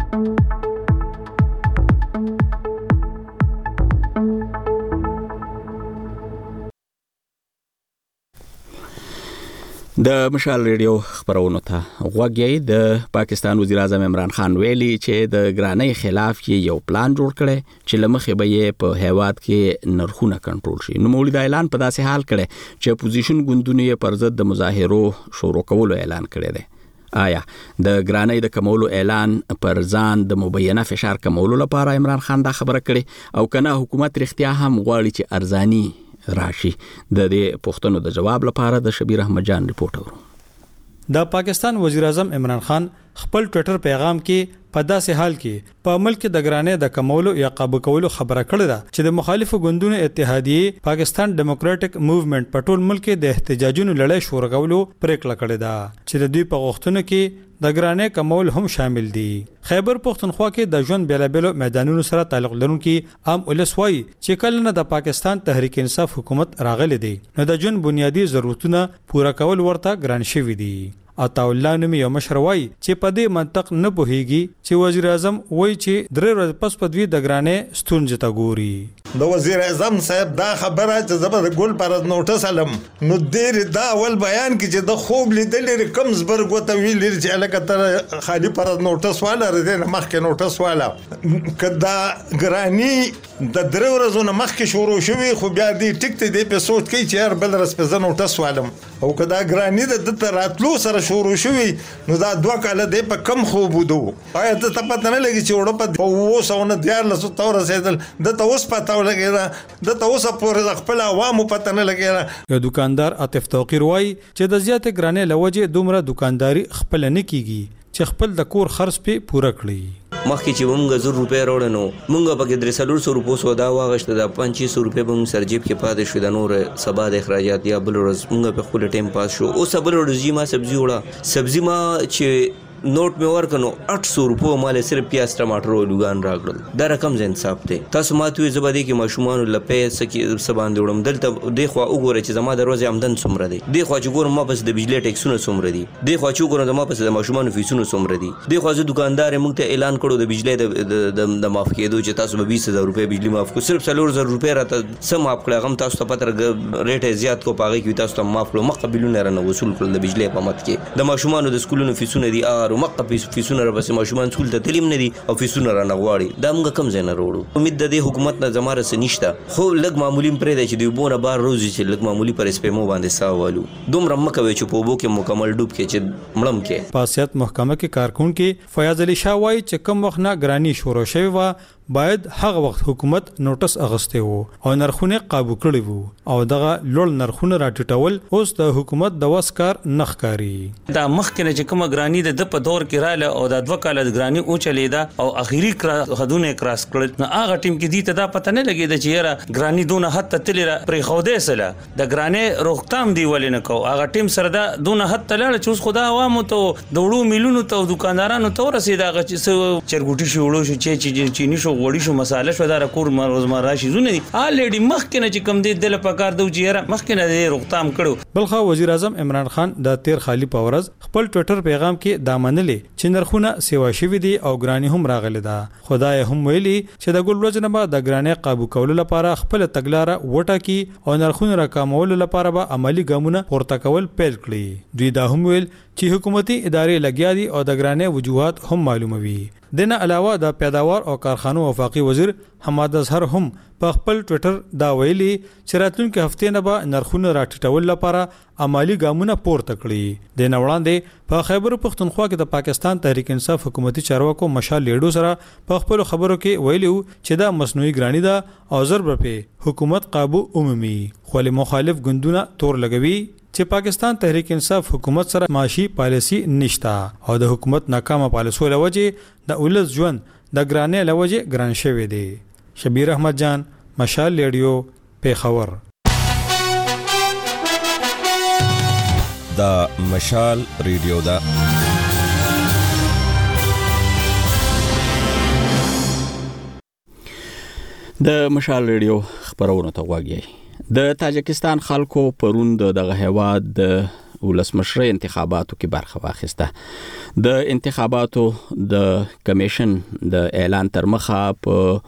د مشال ریډیو خبرونو ته غوږی. د پاکستان وزیر اعظم عمران خان ویلي چې د ګرانۍ خلاف یو پلان جوړ کړي چې لمخې به یې په هیواد کې نرخونه کنټرول شي. نو مولوی دا اعلان په داسې حال کړي چې اپوزیشن ګوندونه یې پر ضد د مظاهرو شروع کولو اعلان کړی دی. آیا د ګرانۍ د کمولو اعلان پر ځان د مبینه فشار کمولو لپاره عمران خان دا خبره کړي او کنه حکومت رښتیا هم غواړي چې ارزانی راشي؟ د دې پوښتنو د جواب لپاره د شبیر احمد جان ریپورت ورو. د پاکستان وزیر اعظم عمران خان خپل ټوئیټر پیغام کې په داسې حال کې په ملک د ګرانۍ د کمولو یا قابو کولو خبره کړې ده چې د مخالفو ګوندونو اتحادیه پاکستان ډیموکراټک موومېنټ په ټول ملک د احتجاجونو لړۍ شروع کولو پریکړه کړې ده چې د دوی په غوښتنو کې د ګرانۍ کمول هم شامل دي. خیبر پښتونخوا کې د ژوند بیلابیلو میدانونو سره تعلق لرونکي عام ولس وایي چې کله نه د پاکستان تحریک انصاف حکومت راغلی دی نو د ژوند بنیادی ضرورتونه پوره کول ورته ګران شوي دي. عطا الله نومي یو مشر وایي چې په دې منطق نه پوهیږي چې وزیر اعظم وایي چې درې ورځې پس په دوی د ګرانۍ ستونزې ته ګوري. د وزیر اعظم صاحب دا خبره چې زبر ګل پر نوټس علم نو ډېر دا اول بیان کې چې د خوب لیدل کم زبرګ وته ویل چې الګ تر خالي پر نوټس والا رده مخکې نوټس والا کدا ګرانی د درې ورځې مخکې شروع شوی خو بیا دې ټیک ته دې په سوچ کې چې هر بل رس په نوټس والم او کدا ګرانی د راتلو سره شروع شوی نو دا دوه کاله دې په کم خوب ودو. آیا ته پته نه لګی چې وړو په وسونه دیار لسو تور رسیدل د توس پته د توسه پورې خپل عوامو پته نه لګیږي. یو دکاندار عاطف توقیر وایي چې د زیات ګرانۍ لوجه دومره دکانداري خپل نه کیږي چې خپل د کور خرڅ په پوره کړي. مخکې چې موږ 1000 روپے وروړنو موږ په کې 300 روپو سودا واغشته د 500 روپے به موږ سرجیب کې پاتې شو د نور سبا د اخراجات یا بل ورځ موږ په خپل ټیم پاس شو. او سبل ورځ ما سبزی وړه سبزی ما چې نوٹ مې ورکنو 800 روپو مال صرف پیاز ټماټر او لوګان راغړل دا رقم ز انصاف دی تاسو ماته زبادي کې ماشومان لپې سکی سبان دیوړم دلته دی خو وګوره چې زما د ورځې آمدن څومره دی دی خو چې ګورم ما بس د بجلی ټیکسونه څومره دي دی خو چې ګورم ما بس د ماشومان فیسونه څومره دي دی خو چې دکاندار موږ ته اعلان کړو د بجلی د معاف کېدو چې تاسو به 20000 روپے بجلی معاف کو صرف 4000 روپے راته سم معاف کړه غم تاسو ته پتر ریټ زیات کو پاږي کې تاسو ته معاف کړو مقبلونه رانه وصول کړل د بجلی په مت کې د ماشومان د سکولونو فیسونه دي او مقبل فیسونه را بس ماشومان سکول ته تعلیم نه دي او فیسونه رانه غواړي دا موږ کم ځای نه وروړو امید د دې حکومت نه زماره سنشته خو لګ معمولی پرې دی چې دی بونه بار روزي چې لګ معمولی پر سپېمو باندې ساوالو دومره مکه وي چې په بو کې مکمل ډوب کې چې مړم کې پاسیات محکمه کې کارکون کې فیاض علي شاه وايي چې کم وخت نه ګرانی شروع شوی و باید هغه وخت حکومت نوټس اغسته وو او نرخونه قابو کړی وو او دغه لوړ نرخونه راټیټول اوس د حکومت د وسکار نخکاری دا مخکنه چې کومه ګرانی د په دور کې رااله او د 2 کال د ګرانی او چلیدا او اخیری حدونه کراس کړل نو هغه ټیم کې دي ته دا پته نه لګیدا چې یاره ګرانی دونه حد ته تل پرې خوده سره د ګرانی روختام دی ولې نه کو هغه ټیم سره دا دونه حد ته لاړ چې اوس خدا عوامو ته د وړو میلونو ته دکاندارانو ته ورسېدا هغه چې چرګوټي شو وړو شو چې چینی شو وړي شو مساله شو دا کور روزمره شي زونه دي الریډي مخکنه چې کم دي د پکار د چیرې مخکنه د روختام کړو بلخا وزیر اعظم عمران خان د 13 خالی پورز خپل ټوئیټر پیغام کې دا منلې چې نرخونه سیوا شوی دي او ګرانی هم راغله ده خدای هم ویلي چې د ګل ورځنه د ګرانی قابو کولو لپاره خپل تګلارې وټه کی او نرخونه راکمول لپاره به عملی ګامونه پورته کول پیل کړي دوی دا هم ویل چې حکومتي ادارې لګیا دي او د ګرانی وجوهات هم معلوموي دنه علاوه د پیداوار او کارخانو وفاقي وزیر حماد اظهر هم په خپل ټوئیټر دا ویلي چې راتلونکي هفته نه به نرخونه راټیټول لپاره عملی ګامونه پورته کړي د نوړاندې په خیبر پختونخوا کې د پاکستان تحریک انصاف حکومتي چارواکو مشال لیډو سره په خپل خبرو کې ویلو چې دا مصنوعي ګرانی ده او ضرب په حکومت قابو عمومي خو مخالف ګوندونه تور لګوي چې پاکستان تحریک انصاف حکومت سره معاشي پالیسی نشتا او د حکومت ناکامه پالیسو لوجه د اولس ژوند د ګرانې لوجه ګران شوی دی شبیر احمد جان مشال ریډیو پیښور دا مشال ریډیو دا د مشال ریډیو خبرونه ته وګورئ د تاجکستان خلکو پرون دغه هواد د ولسمشر انتخاباتو کې برخه واخیسته د انتخاباتو د کمیشن د اعلان تر مخه په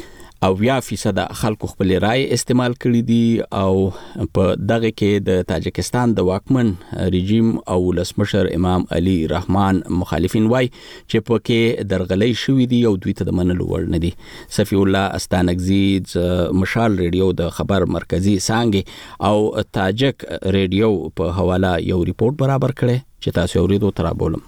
80% خلکو خپل رائے استعمال کړی دي او په دغه کې د تاجکستان د واکمن رژیم او ولسمشر امام علي رحمان مخالفین وای چې پکې درغلې شوې دي او دوی ته د منلو وړ نه دي صفی الله استانکزی مشال ریډیو د خبر مرکزی څنګه او تاجک ریډیو په حواله یو ریپورت برابر کړي چې تاسو اوریدو تر بولم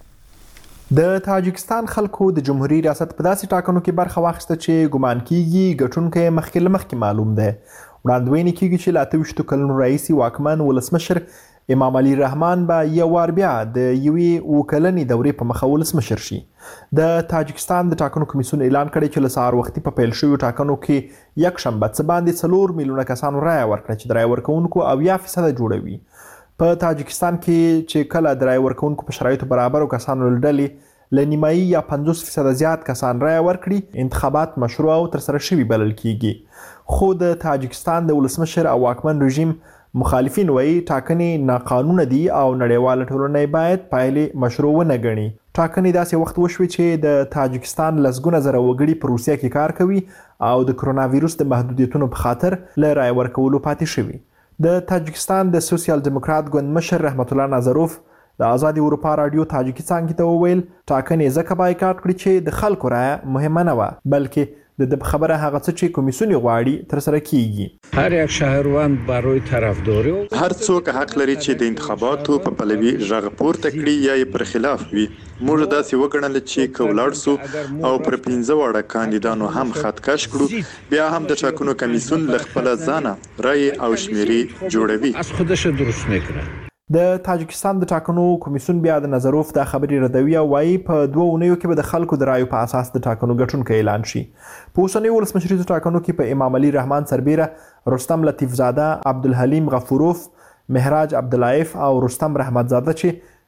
د تاجکستان خلکو د جمهوریت ریاست په داسې ټاکنو کې برخه واخیسته چې ګمان کیږي ګټونکی مخکې معلوم دی وړاندوینه کیږي چې له 28 کلونو راهیسې واکمن ولسمشر امام علي رحمان به یو وار بیا د یوې وکلنې دورې په مخه ولسمشر شي د تاجکستان د ټاکنو کمیسیون اعلان کړی چې له سهار وختي په پیل شویو ټاکنو کې یکشنبه څه باندې 4 میلیونه کسانو رایه ورکړه چې د رایه ورکوونکو 80% جوړوي په تاجکستان کې چې کله د رایه ورکوونکو په شرایطو برابرو کسانو ډلې له نیمایي یا 50% زیات کسان رایه ورکړي انتخابات مشروع او ترسره شوي بلل کیږي خو د تاجکستان د ولسمشر او واکمن رژیم مخالفین وایي ټاکنې ناقانونه دي او نړیواله ټولنه باید پایلې مشروع ونه ګڼي ټاکنې داسې وخت وشوي چې د تاجکستان لسګونه زره وګړي په روسیه کې کار کوي او د کرونا وایروس د محدودیتونو په خاطر له رایه ورکولو پاتې شوي د تاجکستان د سوسیال دیموکرات ګوند مشر رحمت الله نظروف د آزادي اروپا رادیو تاجیکی څنګه ته وویل ټاکنې ځکه بایکاټ کړي چې د خلکو رایه مهمه نه و بلکې د خبره هغه څه چې کمیسیون غواړي تر سره کیږي هر یک شهروند برای طرفداری هر څوک حق لري چې د انتخاباتو په پلوي ژغ پورته کړي یا یې پر خلاف وي موږ داسې وګڼل چې کولاړ سو او پر 15 وړه کاندیدانو هم خط کش کړو بیا هم د ټاکنو کمیسیون ل خپل ځانه رائے او شمیري جوړوي از خودش درست میکنه د تاجکستان د ټاکنو کمیسیون بیا د نظروف د خبري ردوي او وايي په 2 اونیو کې به د خلکو د رایو په اساس د ټاکنو ګټونکو اعلان شي په اوسنۍ ولسمشریزو ټاکنو کې په امام علي رحمان سربیره رستم لطیف زاده عبدالحلیم غفوروف مهراج عبداللائف او رستم رحمت زاده چې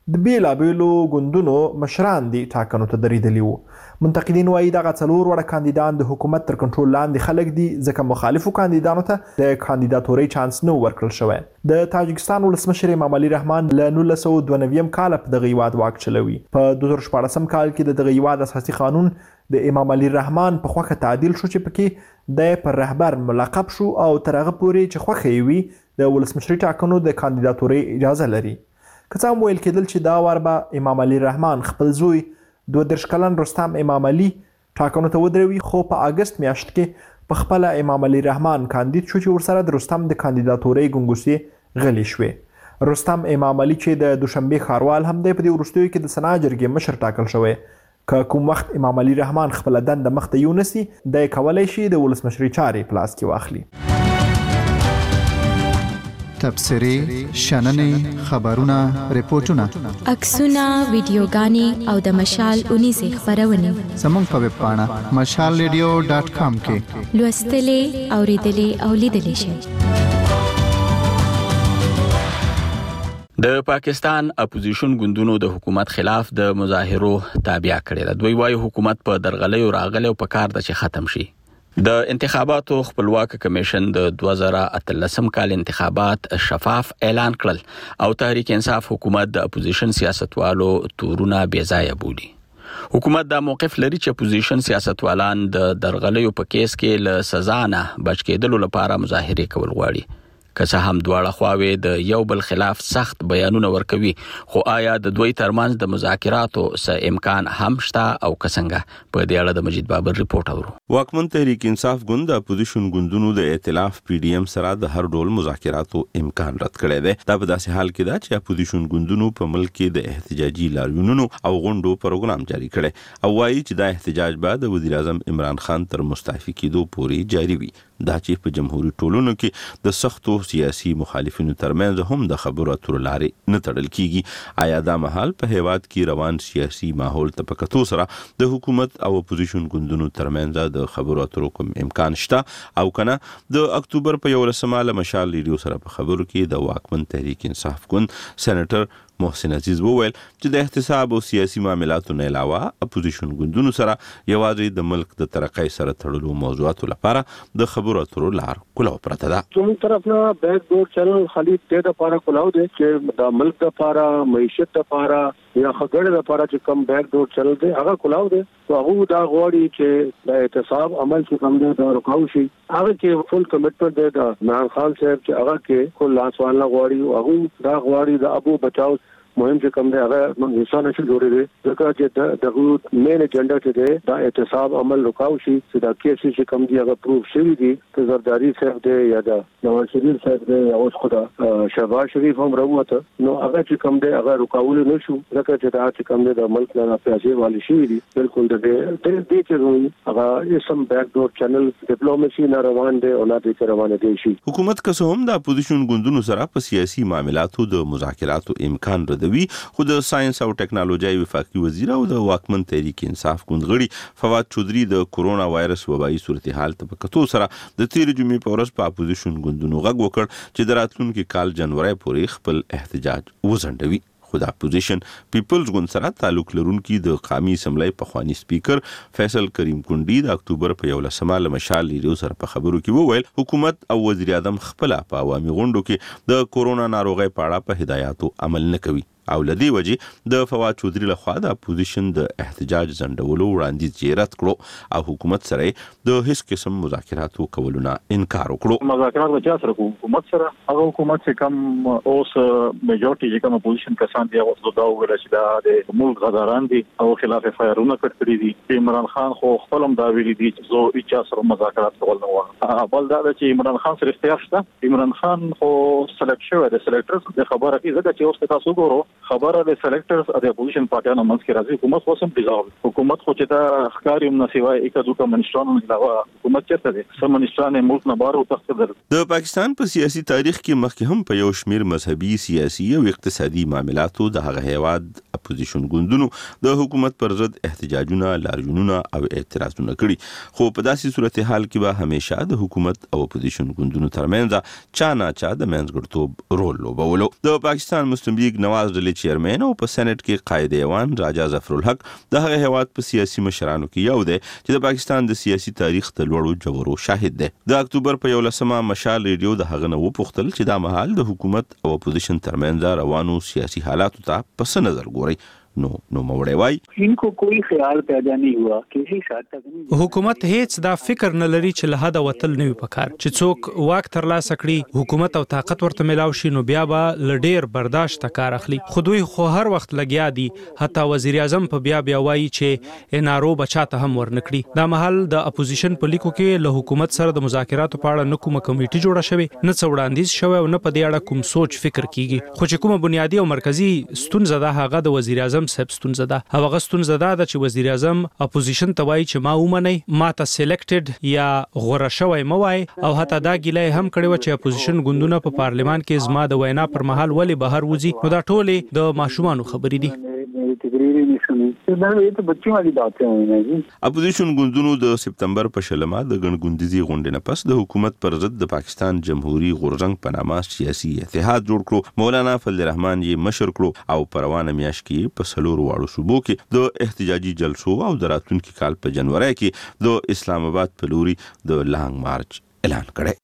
د بیلابیلو ګوندونو مشران دي ټاکنو ته درېدلي وو. منتقدین وایي دغه 4 وړه کاندیدان د حکومت تر کنټرول لاندې خلک دي ځکه مخالفو کاندیدانو ته د کاندیداتورۍ چانس نه ورکړل شوی. د تاجکستان ولسمشر امام علي رحمان له 1992 کال په دغه هیواد واک چلوي. په 2014 کال کې د دغه هیواد اساسي قانون د امام علي رحمان په خوښه تعدیل شو چې پکې د پر رهبر ملقب شو او تر هغه پورې چې خوښه یې وي د ولسمشري ټاکنو د کاندیداتورۍ اجازه لري. که څه هم ویل کېدل چې دا وار به امام علي رحمان خپل زوی 32 کلن رستم امام علي ټاکنو ته ودروي، خو په اگست میاشت کې په خپل امام علي رحمان کاندید شو چې ورسره د رستم د کاندیداتورۍ ګنګوسې غلي شوې. رستم امام علي چې د دوشنبه ښاروال هم دی په دې وروستیو کې د سنا جرګې مشر ټاکل شوی. که کوم وخت امام علي رحمان خپل دنده مخته یونسي د کولای شي د ولسمشري چارې په لاس کې واخلي. تبصرې، شننې، خبرونه، ریپورتونه، عکسونه، ویډیوګانې او د مشال 19 خبرونه زموږ په ویب پاڼه mashalradio.com کې لوستلې، اوریدلې او لیدلې شئ. د پاکستان اپوزیشن ګوندونو د حکومت خلاف د مظاهرو تابع کړي ده. دوی وايي حکومت په درغلۍ راغلی او په کار د چې ختم شي. د انتخاباتو خپلواک کمیشن د 2018 کال انتخابات شفاف اعلان کړل او تحریک انصاف حکومت د اپوزیشن سیاستوالو تورونه بې ځایه بولي. حکومت دا موقف لري چې اپوزیشن سیاستوالان د درغلیو په کیس کې له سزا نه بچ کېدلو لپاره مظاهره کول غواړي. که څه هم دواړه خواوې د یو بل خلاف سخت بیانونه ورکوي، خو آیا د دوی ترمنځ د مذاکراتو څه امکان هم شته او که څنګه؟ په دې اړه د مجید بابر ریپورت اورو. واکمن تحریک انصاف ګوند د اپوزیشن ګوندونو د ائتلاف PDM سره د هر ډول مذاکراتو امکان رد کړی دی. دا په داسې حال کې ده چې اپوزیشن ګوندونو په ملک کې د احتجاجي لاریونونو او غونډو پروګرام جاری کړی او وایي چې دا احتجاج به د وزیر اعظم عمران خان تر مستعفي کېدو پورې جاری وي. دا چې په جمهوریت ټولنو کې د سختو سیاسي مخالفینو ترمنځ هم د خبرو اترو لارې نه تړل کیږي. آیا دا مهال په هیواد کې روان سیاسي ماحول ته په کتو سره د حکومت او اپوزیشن ګوندونو ترمنځ د خبرو اترو کوم امکان شته او کنه؟ د اکتوبر په 11 له مشال ریډیو سره په خبرو کې د واکمن تحریک انصاف ګوند سېنیټر محسن عزیز وویل چې د احتساب او سیاسي معاملاتو نه علاوه اپوزیشن ګوندونو سره یوازې د ملک د ترقۍ سره تړلو موضوعاتو لپاره د خبرو اترو لار کولو پرته ده. کوم طرف نه بیک ډور چل خالي د لپاره کولاو دي چې د ملک لپاره، معیشت لپاره یا خګړې لپاره چې کم بیک ډور چل دي هغه کولاو دي. او هغه دا غواړي چې د احتساب عمل چې کم دي دا رکاو شي. هغه کې فل کمټمنټ دی د عمران خان صاحب چې هغه کې کول لاسوال نه غواړي او هغه دا غواړي د ابو بچاو مهم چې کوم دی هغه موږ انسان شو جوړې دي ځکه چې د مین ایجنډا چې دی دا احتساب عمل رکاو شي چې دا کیس چې کوم دی هغه پروف شوی دی چې زرداری صاحب دی یا دا نواز شریف صاحب دی یا اوس خدا شهباز شریف هم راوته نو هغه چې کوم دی هغه رکاول نه شو ځکه چې دا چې کوم دی د ملک نه پیسې والی شي دي بالکل د دې چې هغه سم بیک ډور چینل ډیپلوماسي نه روان دی او نه دې روان دي شي. حکومت قسم د اپوزیشن ګوندونو سره په سیاسي معاملاتو د مذاکراتو امکان خو د ساينس او ټکنالوژي وفاقي وزیر او د واکمن تحریک انصاف ګوند غړي فواد چودري د کورونا وایرس وبایي صورتحال ته په کتو سره د تیر جمعې په ورځ په اپوزیشن ګوندونو غږ وکړ چې د راتلونکي کال جنوري پورې خپل احتجاج وزندوي. خو د اپوزیشن پیپلز ګوند سره تعلق لرونکي د قومي اسمبلی پخوانی سپیکر فیصل کریم کونډي د اکتوبر په 11 له مشال ریډیو سره په خبرو کې وویل حکومت او وزیر اعظم خپل په عوامي غونډو کې د کورونا ناروغي په اړه په هدایاتو عمل نه کوي او لدی وجه د فواد چودري لخوا د اپوزیشن د احتجاج زندولو وړاندیز رد کړو او حکومت سره د هیڅ قسم مذاکراتو کولونه انکار وکړو. مذاکرات وجه سره حکومت سره هغه حکومت چې کوم اوس میجورټي چې کوم اپوزیشن کسان دی هغه دا ویل چې دا د ملک غداران دي او خلاف فایرونه کړی دي. عمران خان خو خپل هم دا ویلي دي چې زه هیڅ سره مذاکرات کول نه غواړم. بل دا چې عمران خان سره اختیار شته. عمران خان خو سلیکټ شوی د سلیکټرز د خبره کې ځکه چې اوس تاسو ګورو خبره د سلیکټرز د اپوزیشن پارټیانو منځ کې راځي. حکومت خو سم ډیزالو حکومت خو چې دا ښکاری هم نسوي یک دوه منشتانو علاوه حکومت چیرته دي سم منشتان ملک نه بار او تخصیدل. د پاکستان په سیاسي تاریخ کې مخکې هم په یو شمیر مذهبي، سیاسي او اقتصادي معاملاتو د هغه هیواد اپوزیشن ګوندونو د حکومت پر ضد احتجاجونه لاریونونه او اعتراضونه کړي خو په داسې صورتحال کې به همیشه د حکومت او اپوزیشن ګوندونو ترمنځ چا نه چا د منځګړتوب رول لوبولو د پاکستان مسلم لیگ نواز ډلې چیرمن او په سېنات کې قائد ایوان راجا ظفر الحق د هغه هیواد په سیاسي مشرانو کې یو دی چې د پاکستان د سیاسي تاریخ د لوړو جوړو شاهد دی د اکتوبر په 11 مشال ریډیو د هغه نو پوښتل چې دا مهال د حکومت او اپوزیشن ترمنځ روانو سیاسي حالاتو ته پس نظر ګوري نو موړی وای انکو کوئی خیال پیدا نه هوا کسی حد تک حکومت هیڅ دا فکر نه لري چې له حد وتل نه وي پکار چې څوک واک ترلاسه کړي حکومت او طاقت ورته ملاو شي نو بیا به لډیر برداشت کار اخلي خو دوی خو هر وخت لګیا دي حتی وزیر اعظم په بیا وایي چې انارو بچاته هم ورنکړي دا محل د اپوزیشن په لیکو کې له حکومت سره د مذاکراتو په اړه نه کومه کمیټه جوړه شوې نه څه وړاندیز شوی او نه په دې اړه کوم سوچ فکر کیږي خو چې کومه بنیادی او مرکزی ستونزه ده هغه د وزیر اعظم صاحب ستونزه ده هغه ستونزه ده چې وزیر اعظم اپوزیشن ته وایي چې ما ومني ما ته سلیکټډ یا غوړه شوی مو وای او حتی دا ګیله هم کړی و چې اپوزیشن ګوندونه په پارلیمان کې زما د وینا پر مهال ولی بهر وځي نو دا ټولې د ماشومانو خبرې دي اپوزیشن ګوندونو د سپتمبر په شلمه د ګڼګوندیزي غونډې نه پس د حکومت پر ضد د پاکستان جمهوریت غورځنګ په نامه سیاسي اتحاد جوړ کړو مولانا فضل الرحمن یې مشر کړو او پروانه میاشت کې په سلور واړو صوبو کې د احتجاجي جلسو او د راتلونکي کال په جنوري کې د اسلام آباد په لوري د لانګ مارچ اعلان کړی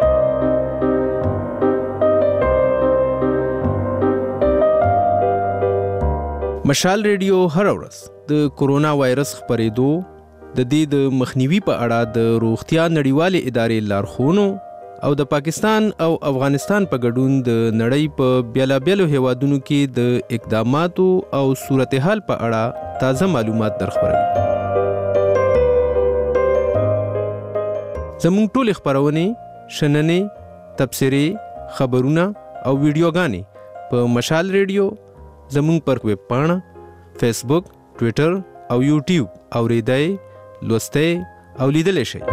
مشال ریډیو هر ورځ د کورونا وایرس خپرېدو د دې د مخنیوي په اړه د روغتیا نړیوالې ادارې لارښوونو او د پاکستان او افغانستان په ګډون د نړۍ په بیلابیلو هیوادونو کې د اقداماتو او صورتحال په اړه تازه معلومات درخبروي زموږ ټول خبرونه شننې تبصرې خبرونه او ویډیوګانې په مشال ریډیو زمون پر ویب پاڼه فیسبوک ټوئیټر او یوټیوب اوریدای لوستای او لیدل شي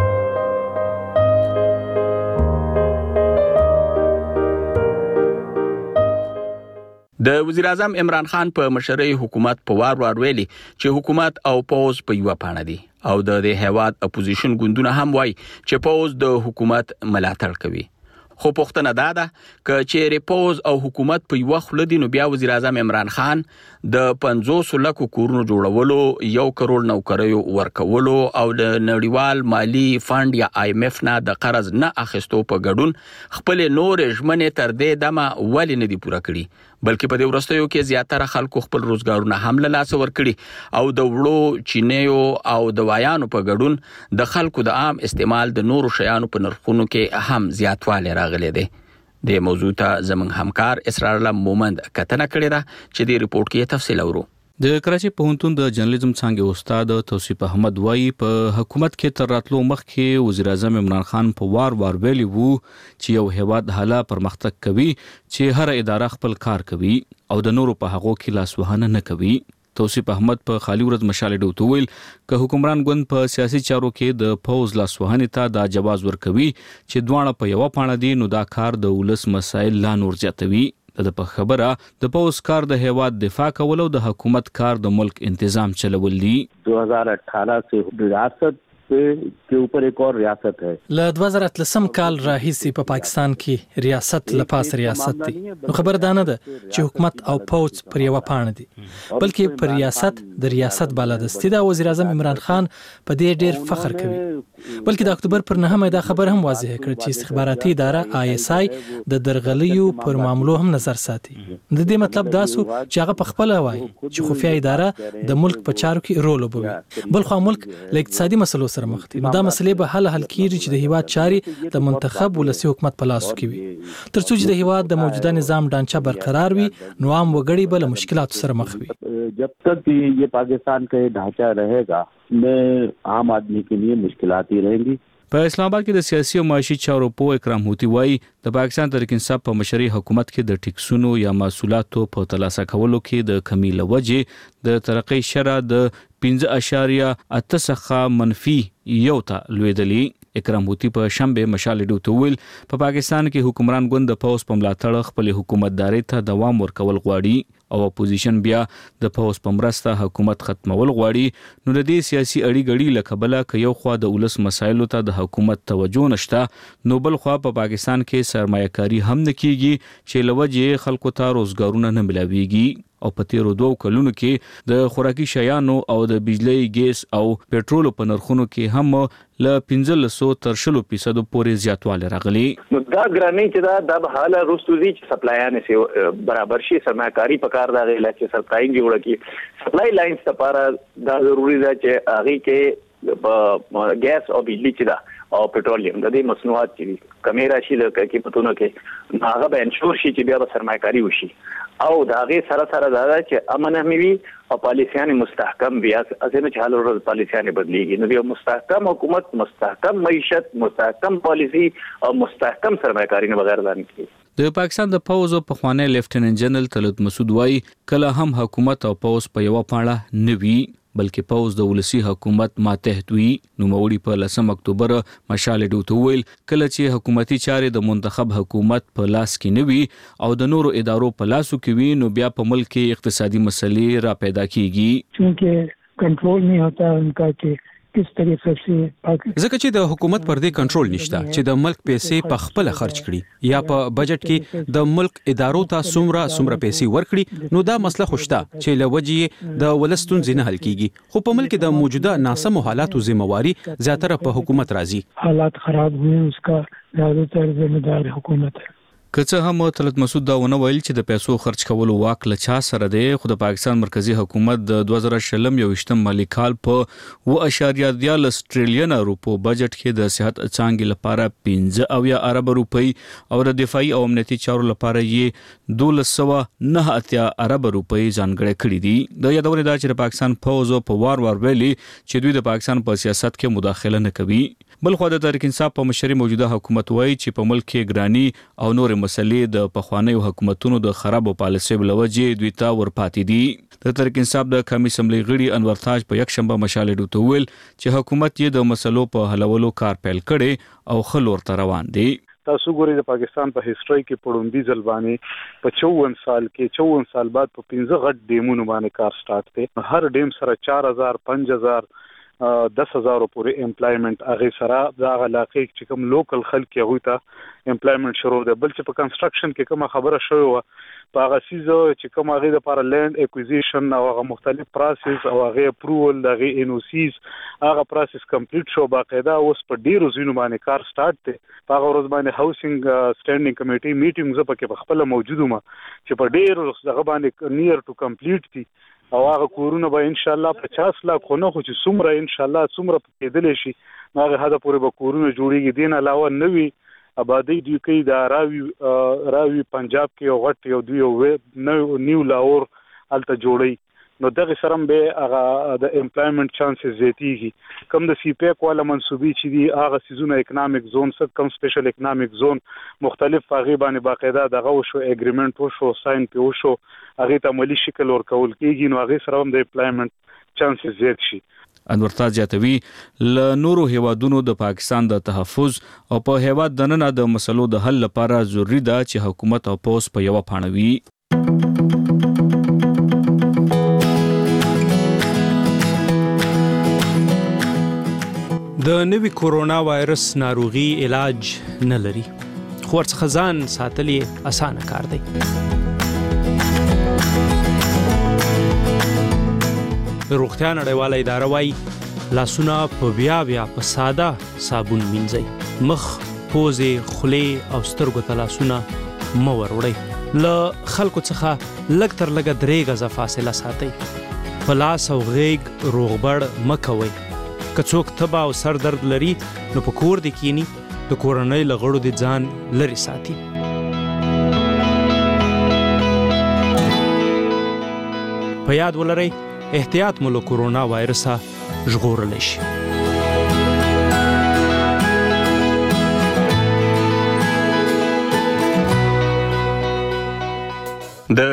د وزیر اعظم عمران خان په مشرۍ حکومت په وار ویلي چې حکومت او پوز په یو پاڼه دي او د هیواد اپوزیشن ګوندونه هم وایي چې پوز د حکومت ملاتړ کوي خو پوښتنه ده چې چیرې پوز او حکومت په یو خل دي نو بیا وزیر اعظم عمران خان د 500 لکو کورونو جوړولو 1 کروڑ نوکریو ورکولو او د نړیوال مالی فند یا IMF نه د قرض نه اخیستو په ګډون خپل نور ژمنې تر دې دمه ولې نه دي پوره کړي بلکې په دې ورستیو کې زیاتره خلکو خپل روزګارونه هم له لاس ورکړي او د وړو چینیو او دوايانو په ګډون د خلکو د عام استعمال د نورو شیانو په نرخونو کې هم زیاتوالی راغلی دی د موضوع ته زموږ همکار اسرار الله مومند کتنه کړې ده چې د ریپورت کې تفصیل اورو د کراچي پوهنتون د جرنالیزم څانګې استاد توصیف احمد وایي په حکومت کې تر راتلو مخکې وزیر اعظم عمران خان په وار ویلي وو چې یو هیواد حاله پرمختګ کوي چې هر اداره خپل کار کوي او د نورو په حقوقو کې لاسوهنه نه کوي توصیف احمد په خالي ورځ مشال ډوته ویل ک حکمران ګوند په سیاسي چارو کې د فوز لاسوهنې ته د جواز ورکوي چې دوانه په یو پاڼه دي نو دا کار د ولس مسایل لا نور زیاتوي د په خبره د پوز کار د هیواد دفاع کول او د حکومت کار د ملک انتظام چلول دي 2018 से रियासत के ऊपर एक और रियासत है ل 2013 کال راهیسي په پاکستان کې ریاست لپاس ریاست دي نو خبر دانه ده چې حکومت او پوز پر یو پاڼه دي بلکې پر ریاست د ریاست بالادستی د وزیر اعظم عمران خان په دې ډېر فخر کوي بلکې د اکتوبر پر 9 دا خبر هم واضح کړ چې استخباراتي اداره ISI د درغلیو پر معاملو هم نظر ساتي د دې مطلب دا سو چې هغه په خپل وایي چې خفیه اداره د ملک په چارو کې رول وبوي بل خو ملک له اقتصادي مسلو سره مخ دي نو دا مسلې به حل کیږي چې د هیواد چاري د منتخب ولسی حکومت په لاس کې وي ترڅو چې د هیواد د موجوده نظام ډانچه برقرار وي نو عام وګړي بل مشکلات سره مخ وي जब तक ये पाकिस्तान का ढांचा रहेगा में आम आदमी के लिए मुश्किलात ही रहेंगी په اسلام آباد کې د سیاسي او معاشي چارو په اکرام هوتی وایي د پاکستان تحریک انصاف په مشرۍ حکومت کې د ټیکسونو یا محصولاتو په ترلاسه کولو کې د کمی لوجې د ترقۍ شرح د 5.8 څخه منفي یو ته لویدلی اکرام هوتی په شنبه مشال ډوته ویل په پاکستان کې حکمران ګوند د پوز په ملاتړ خپل حکومتداري ته دوام ورکول غواړي او اپوزیشن بیا د پوز په مرسته حکومت ختمول غواړي نو د دې سیاسي اړیګړي لکبله ک یو خوا د ولس مسایلو ته د حکومت توجه نشته نو بل خوا په پاکستان کې سرمایه‌کاري هم نه کیږي چې لوجه خلکو ته روزګارونه نه ملاويږي او په تیرو 2 کلونو کې د خوراکي شیانو او د بجلی ګیس او پېټرولو په نرخونو کې هم ل 1500 تر 20% پورې زیاتوالی راغلی نو دا ګرانی چې دا به حاله روستوزی چې سپلایانه سي برابر شي سرمایه‌کاری په کار دا غیلا چې سپلای جوړه کی سپلای لاینز لپاره دا ضروری ده چې هغه کې ګیس او بجلی چې دا او پېټرولیم د دې مصنوعات چې کمی راشي د کې پتونو کې هغه به انشور شي چې بیا به سرمایه‌کاری وشي او دا غي سره دا چې امن هموي او پالیسيان مستحکم بیا ازنه چې حال ورځ پالیسيان بدليږي نو یو مستحکم حکومت مستحکم معیشت مستحکم پالیسی او مستحکم سرمایه‌کاری نه بغیر ځان کی د پاکستان د پوز او پخوانی لیفټیننټ جنرال طلعت مسعود وای کله هم حکومت او پوز په یو پاڼه نوي بلکې پوز د ولسی حکومت ماتحت وی نو موري په 10 اکتوبر مشال ډوټ ویل کله چې حکومتي چارې د منتخب حکومت په لاس کې نوي او د نورو ادارو په لاسو کې وي نو بیا په ملک کې اقتصادي مسلې را پیدا کیږي چونکه کنټرول نه ہوتا انکا کې کس طریقې سے ځکه چې د حکومت پر دې کنټرول نشته چې د ملک پیسې په خپل خرج کړي یا په بجټ کې د ملک ادارو ته څومره پیسې ورکړي نو دا مسله خوشته چې لوجې د ولستون زینه حل کیږي خو په ملک د موجوده ناسمو حالاتو ذمہواری زیاتره په حکومت راځي حالات خراب ہوئے اس کا زیادہ تر ذمہ دار حکومت ہے کڅه هم طلعت مسعود دا ونه ویل چې د پیسو خرج کولو واک له چا سره دی خو د پاکستان مرکزی حکومت د 2023 مالی کال په 2.14 ټریلیون روپو بجټ کې د صحت څانګې لپاره 15 ارب روپۍ او د دفاعي او امنیتي چارو لپاره یې 1209 ارب روپۍ ځانګړې کړې دي د یادونه دا چې د پاکستان فوج په وار ویلي چې دوی د پاکستان په سیاست کې مداخله نه کوي بل خو د تحریک انصاف په مشري موجوده حکومت وایي چې په ملک کې ګرانی او نور مسلې د پخوانیو حکومتونو د خرابو پالیسۍ بلوجې دوی ته ورپاتې دي د تحریک انصاف د قومي اسمبلی غړي انور تاج په یک شنبه مشال ډوټ ویل چې حکومت یې د مسلو په حلولو کار پیل کړي او خلور ته روان دي تاسو ګورئ د پاکستان په هیستوري کې پړوندی ځل باندې په 54 سال بعد په 15 غټ ډیمونو باندې کار سٹارټ کړي هر ډیم سره 4000 5000 10,000 پورې امپلایمنٹ هغه سره د علاقې چې کوم لوکل خلک هغه ته امپلایمنٹ شروع ده بل چې په کنستراکشن کې کومه خبره شوی و په هغه سیزو چې کوم هغه د لپاره لند اکوزیشن او هغه مختلف پروسس او هغه اپروول دغه ان او سیز هغه پروسس کمپلیټ شو باقاعده اوس په ډیرو ځینو باندې کار سٹارټ دی په هغه ورځ باندې هاوسینګ سټانډینګ کمیټي میټینګ زه پکې خپل موجوده ما چې په ډیرو هغه باندې نیر ټو کمپلیټ دي او هغه کورونه به ان شاء الله 50 لک خو نه خو چې څومره ان شاء الله څومره کېدل شي هغه هدا پورې به کورونه جوړیږي دین علاوه نوي آبادی دوی کوي دا راوي پنجاب کې یو غټ یو دوی نیو لاهور الته جوړي نو دغه سرم به هغه د امپلایمنٹ چانسز زیاتیږي کوم د سی پی کوله منسوبي چې دی هغه سيزونه اکونومیک زون سره کوم سپیشل اکونومیک زون مختلف هغه باندې باقاعده دغه وشو اګریمنت وشو ساين پی وشو هغه ته مالی شکل ورکول کیږي نو هغه سره هم د امپلایمنٹ چانسز زیات شي انور تاج جاتوی ل نورو هیوادونو د پاکستان د تحفظ او په هیواد دننه د مسلو د حل لپاره ضروری ده چې حکومت او پوس په یو پاڼوي د نوي کورونا وایرس ناروغي علاج نه لري خو ورڅخه ځان ساتل اسانه کار دی روغتیا نړیواله اداره وايي لاسونه په بیا په ساده صابون مینځئ مخ پوزې خولې او سترګو ته لاسونه مه وروړئ له خلکو څخه لږ تر لږه 3 غزه فاصله ساتئ په لاس او غیږ روغبړ مه کوئ که څوک تبه او سر درد لري نو په کور د کینی د کورنۍ له غړو د ځان لري ساتي په یاد ولرئ احتیاط مو له کورونا وایرسه ژغورلی شي د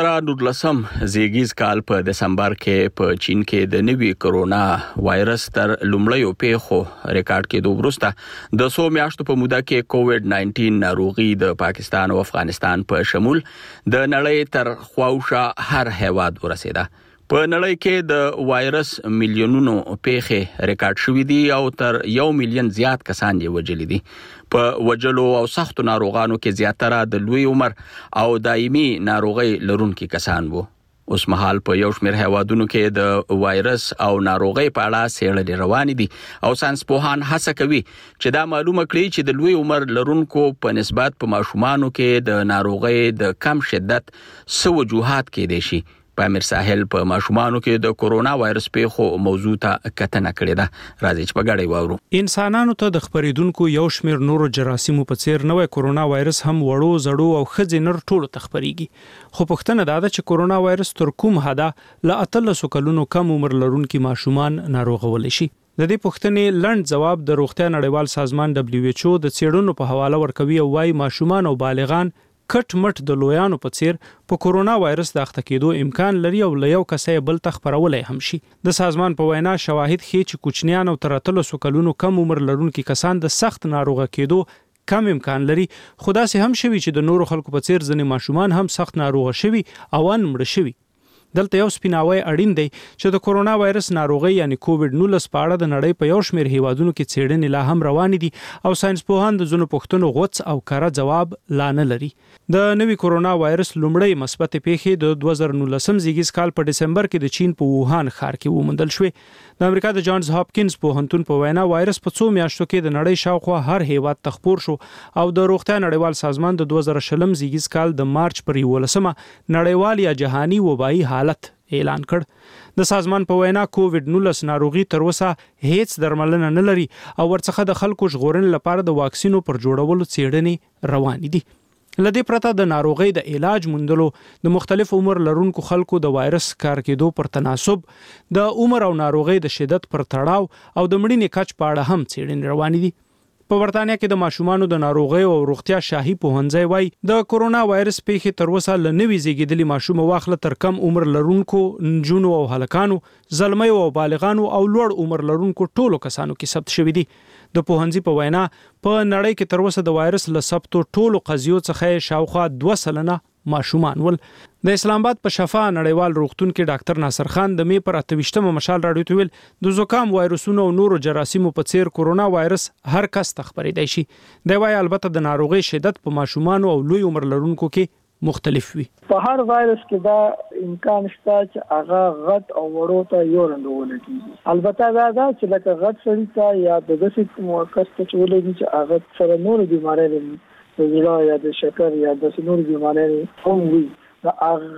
2019 زیږیز کال په دسمبر کې په چین کې د نوي کرونا وایرس تر لومړیو پیښو ریکارډ کېدو وروسته د 100 میاشتو په موده کې کووډ 19 ناروغي د پاکستان او افغانستان په شمول د نړۍ تر خواوشا هر هیواد ورسېده. په نړۍ کې د وایرس میلیونونو پیښې ریکارډ شوې دي او تر 1 میلیون زیات کسان یې وژلي دي. په وجلو او سختو ناروغانو کې زیاتره د لوی عمر او دایمي ناروغي لرونکي کسان وو. اوس مهال په یو شمېر هیوادونو کې د وایرس او ناروغي په اړه څېړنې روانې دي او ساینسپوهان هڅه کوي چې دا معلومه کړي چې د لوی عمر لرونکو په نسبت په ماشومانو کې د ناروغي د کم شدت څه وجوهات کېدای شي. په امیر ساحل په ماشومانو کې د کرونا وایرس پیښو موضوع ته کتنه کړې ده. راځي چې په ګډه واورو. انسانانو ته د خبرېدونکو یو شمېر نورو جراثیمو په څیر نوې کرونا وایرس هم وړو زړو او ښځې نر ټولو ته خبرېږي. خو پوښتنه دا ده چې کرونا وایرس تر کوم حده له 13 کلونو کم عمر لرونکي ماشومان ناروغولی شي. د دې پوښتنې لنډ جواب د روغتیا نړیوال سازمان WHO د څېړنو په حواله ورکوي او وايي ماشومان او بالغان کټ مټ د لویانو په څیر په کرونا وایرس د اخته کېدو امکان لري او له یو کسې بل ته خپرولای هم شي. د سازمان په وینا شواهد ښيي چې کوچنیان او تر 13 کلونو کم عمر لرونکي کسان د سخت ناروغه کېدو کم امکان لري. خو داسې هم شوي چې د نورو خلکو په څیر ځینې ماشومان هم سخت ناروغه شوي او ان مړه شوي. دلته یو سپیناوی اړین دی چې د کرونا وایرس ناروغي یعنی کووډ 19 په اړه د نړۍ په یو شمېر هیوادونو کې څېړنې لا هم روانې دي او ساينسپوهان د ځینو پوښتنو غوڅ او کره جواب لا نه لري. د نوي کرونا وایرس لومړی مثبت پیښې د 2019 زیږیز کال په دسمبر کې د چین په ووهان ښار کې وموندل شوې. د امریکا د جانز هاپکینز پوهنتون په وینا وایرس په 2 میاشتو کې د نړۍ شاوخوا هر هیواد ته خپور شو او د روغتیا نړیوال سازمان د 2020 زیږیز کال د مارچ پر 11مه نړیوال یا جهانی وبایي حالت اعلان کړ. د سازمان په وینا کووډ 19 ناروغي تر اوسه هیڅ درملنه نه لري او ورڅخه د خلکو ژغورنې لپاره د واکسینو پر جوړولو څېړنې روانې دي. لدې پرته د ناروغي د علاج موندلو د مختلف عمر لرونکو خلکو د وایرس کار کېدو پر تناسب د عمر او ناروغي د شدت پر تړاو او د مړینې کچ په اړه هم څېړنې روانې دي. په برتانیا کې د ماشومانو د ناروغي او روغتیا شاهي پوهنځی وايي د کرونا وایرس پیښې تر اوسه له نوي زیږیدلي ماشوم واخله تر کم عمر لرونکو نجونو او هلکانو زلمیو او بالغانو او لوړ عمر لرونکو ټولو کسانو کې ثبت شوي دي. د پوهنځي په وینا په نړۍ کې تر اوسه د وایرس له ثبتو ټولو قضیو څخه شاوخوا 2% ماشومان ول. د اسلام آباد په شفا نړیوال روغتون کې ډاکټر ناصر خان د می پر 28مه مشال راډیو ته ویل د زکام وایرسونو او نورو جراثیمو په څیر کرونا وایرس هر کس ته خپرېدای شي. د وايي البته د ناروغي شدت په ماشومان او لوی عمر لرونکو کې مختلف وي. په هر وایرس کې دا امکان شته چې هغه غټ او وړو ته یو رندول کیږي. البته دا چې لکه غټ سړی ته یا د داسې موقت ته چولې چې هغه سره نور بیماری لري زړه یا د شکر یا د نور بیماری هم وي دا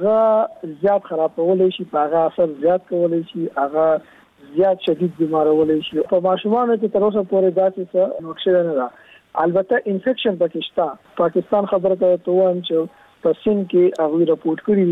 هغه زیات خرابولای شي په هغه اثر زیات کولای شي هغه زیات شدید بیمارولای شي. په ماشومانو کې تر اوسه پورې داسې څه نقشه نه ده. البته انفیکشن پاکستان خبره ته وایم چې په سین کې هغه راپورټ کړی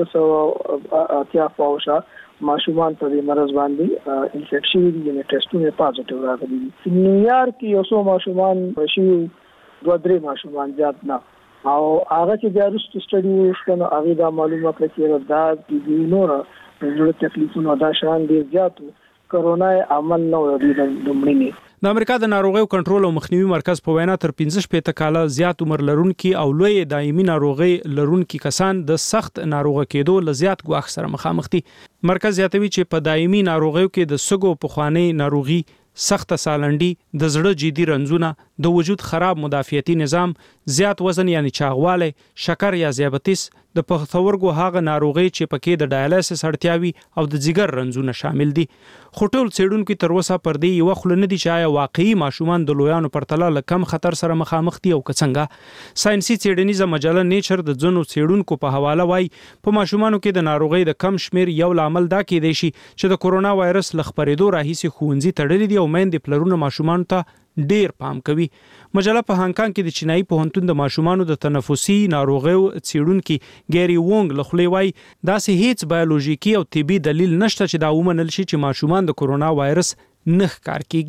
چې 880 فاوشا ماشومان په دې مرز باندې انفیکشن دي یعنی ټیسټونه پازیټیو راغلي دي. نیویارک کې یو څو ماشومان شي 2-3 ماشومان زیات نه او هغه چې بیا وروسته سټډي وشکنه هغه دا معلومه کړه چې دا د نور د تکلیفونو دا شان ډیر زیات کرونا عمل نه ورې د مړینې. د امریکا د ناروغیو کنټرول او مخنیوي مرکز په وینا تر 15 کاله زیات عمر لرونکي او لوی دایمي ناروغي لرونکي کسان د سخت ناروغه کېدو له زیات ګواښ سره مخامخ دي. مرکز زیاتوي چې په دایمي ناروغیو کې د سګو پخوانی ناروغي سخت سالنډي د زړه جدي رنځونه د وجود خراب مدافعتي نظام زیات وزن یعنی چاغواله شکر یا ذیابیطس د پښتورګو هغه ناروغي چې پکې د ډایالیسس اړتیاوي او د جګر رنځونه شامل دي. خو ټول څېړونکو تر اوسه پر دې یو خل نه دي چې آیا واقعي ماشومان د لویانو پرتله له کم خطر سره مخامخ دي او څنګه. ساينسي څېړنیزه مجله نیچر د ځینو څېړونکو په حواله وايي په ماشومانو کې د ناروغي د کم شمیر یو لامل دا کېدای شي چې د کرونا وایرس له خپرېدو راهیسې ښوونځي تړلي دي او میندې پلرونه ماشومان ته ډیر پام کوي. مجله په هانکانګ کې د چینایي پوهنتون د ماشومانو د تنفسي ناروغیو څېړونکي ګيري وونګ له خولې وايي داسې هیڅ بایولوژیکي او طبي دلیل نشته چې دا ومنل شي چې ماشومان د کرونا وایرس نه ښکار کیږي.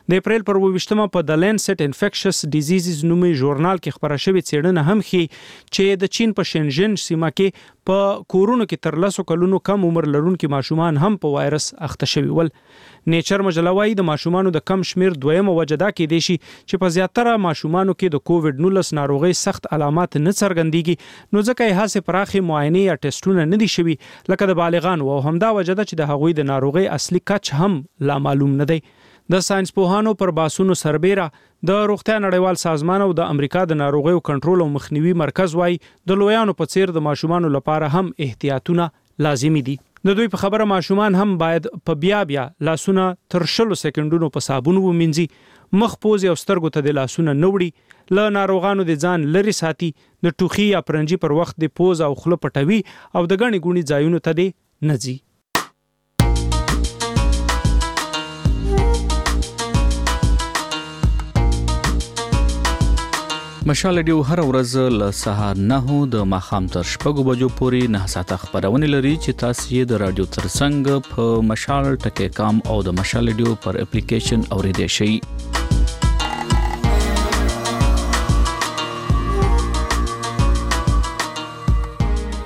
د اپریل پر 28مه په د لینسټ انفیکشس ډیزیزز نومي ژورنال کې خبره شوې څېړنه هم ښيي چې د چین په شنژن سیمه کې په کورونو کې تر 10 کلونو کم عمر لرونکي ماشومان هم په وایرس اخته شوي ول. نیچر مجله وايي د ماشومانو د کم شمیر دویمه وجه دا کېدای شي چې په زیاتره ماشومانو کې د کووډ 19 ناروغي سخت علامات نه څرګندېږي، نو ځکه یې هڅې پراخې معاینې یا ټیسټونه نه دي شوي لکه د بالغانو، او همدا وجه ده چې د هغوی د ناروغي اصلي کچ هم لا معلوم نه دی. د ساينس پوهانو پر باسونو سربېره د روغتیا نړیوال سازمان او د امریکا د ناروغیو کنټرول او مخنیوي مرکز وايي د لویانو په څیر د ماشومانو لپاره هم احتیاطونه لازمي دي. د دوی په خبره ماشومان هم باید په بیا لاسونه تر 20 سکندونو په صابون ومینځي، مخ پوز او سترګو ته د لاسونه نه وړي، له ناروغانو د ځان لري ساتي، د ټوخي یا پرنجي پر وخت د پوز او خوله پټوي او د غني ګونی ځایونو ته دی نه ځي. مشال ریډیو هر ورځ له سهار 9 د ماښام تر 6 بجو پورې 9 ساعته خبرونه لري چې تاسو یې د رادیو ترڅنګ په مشال ټکی کام او د مشال ریډیو پر اپلیکیشن اوریدئ شئ.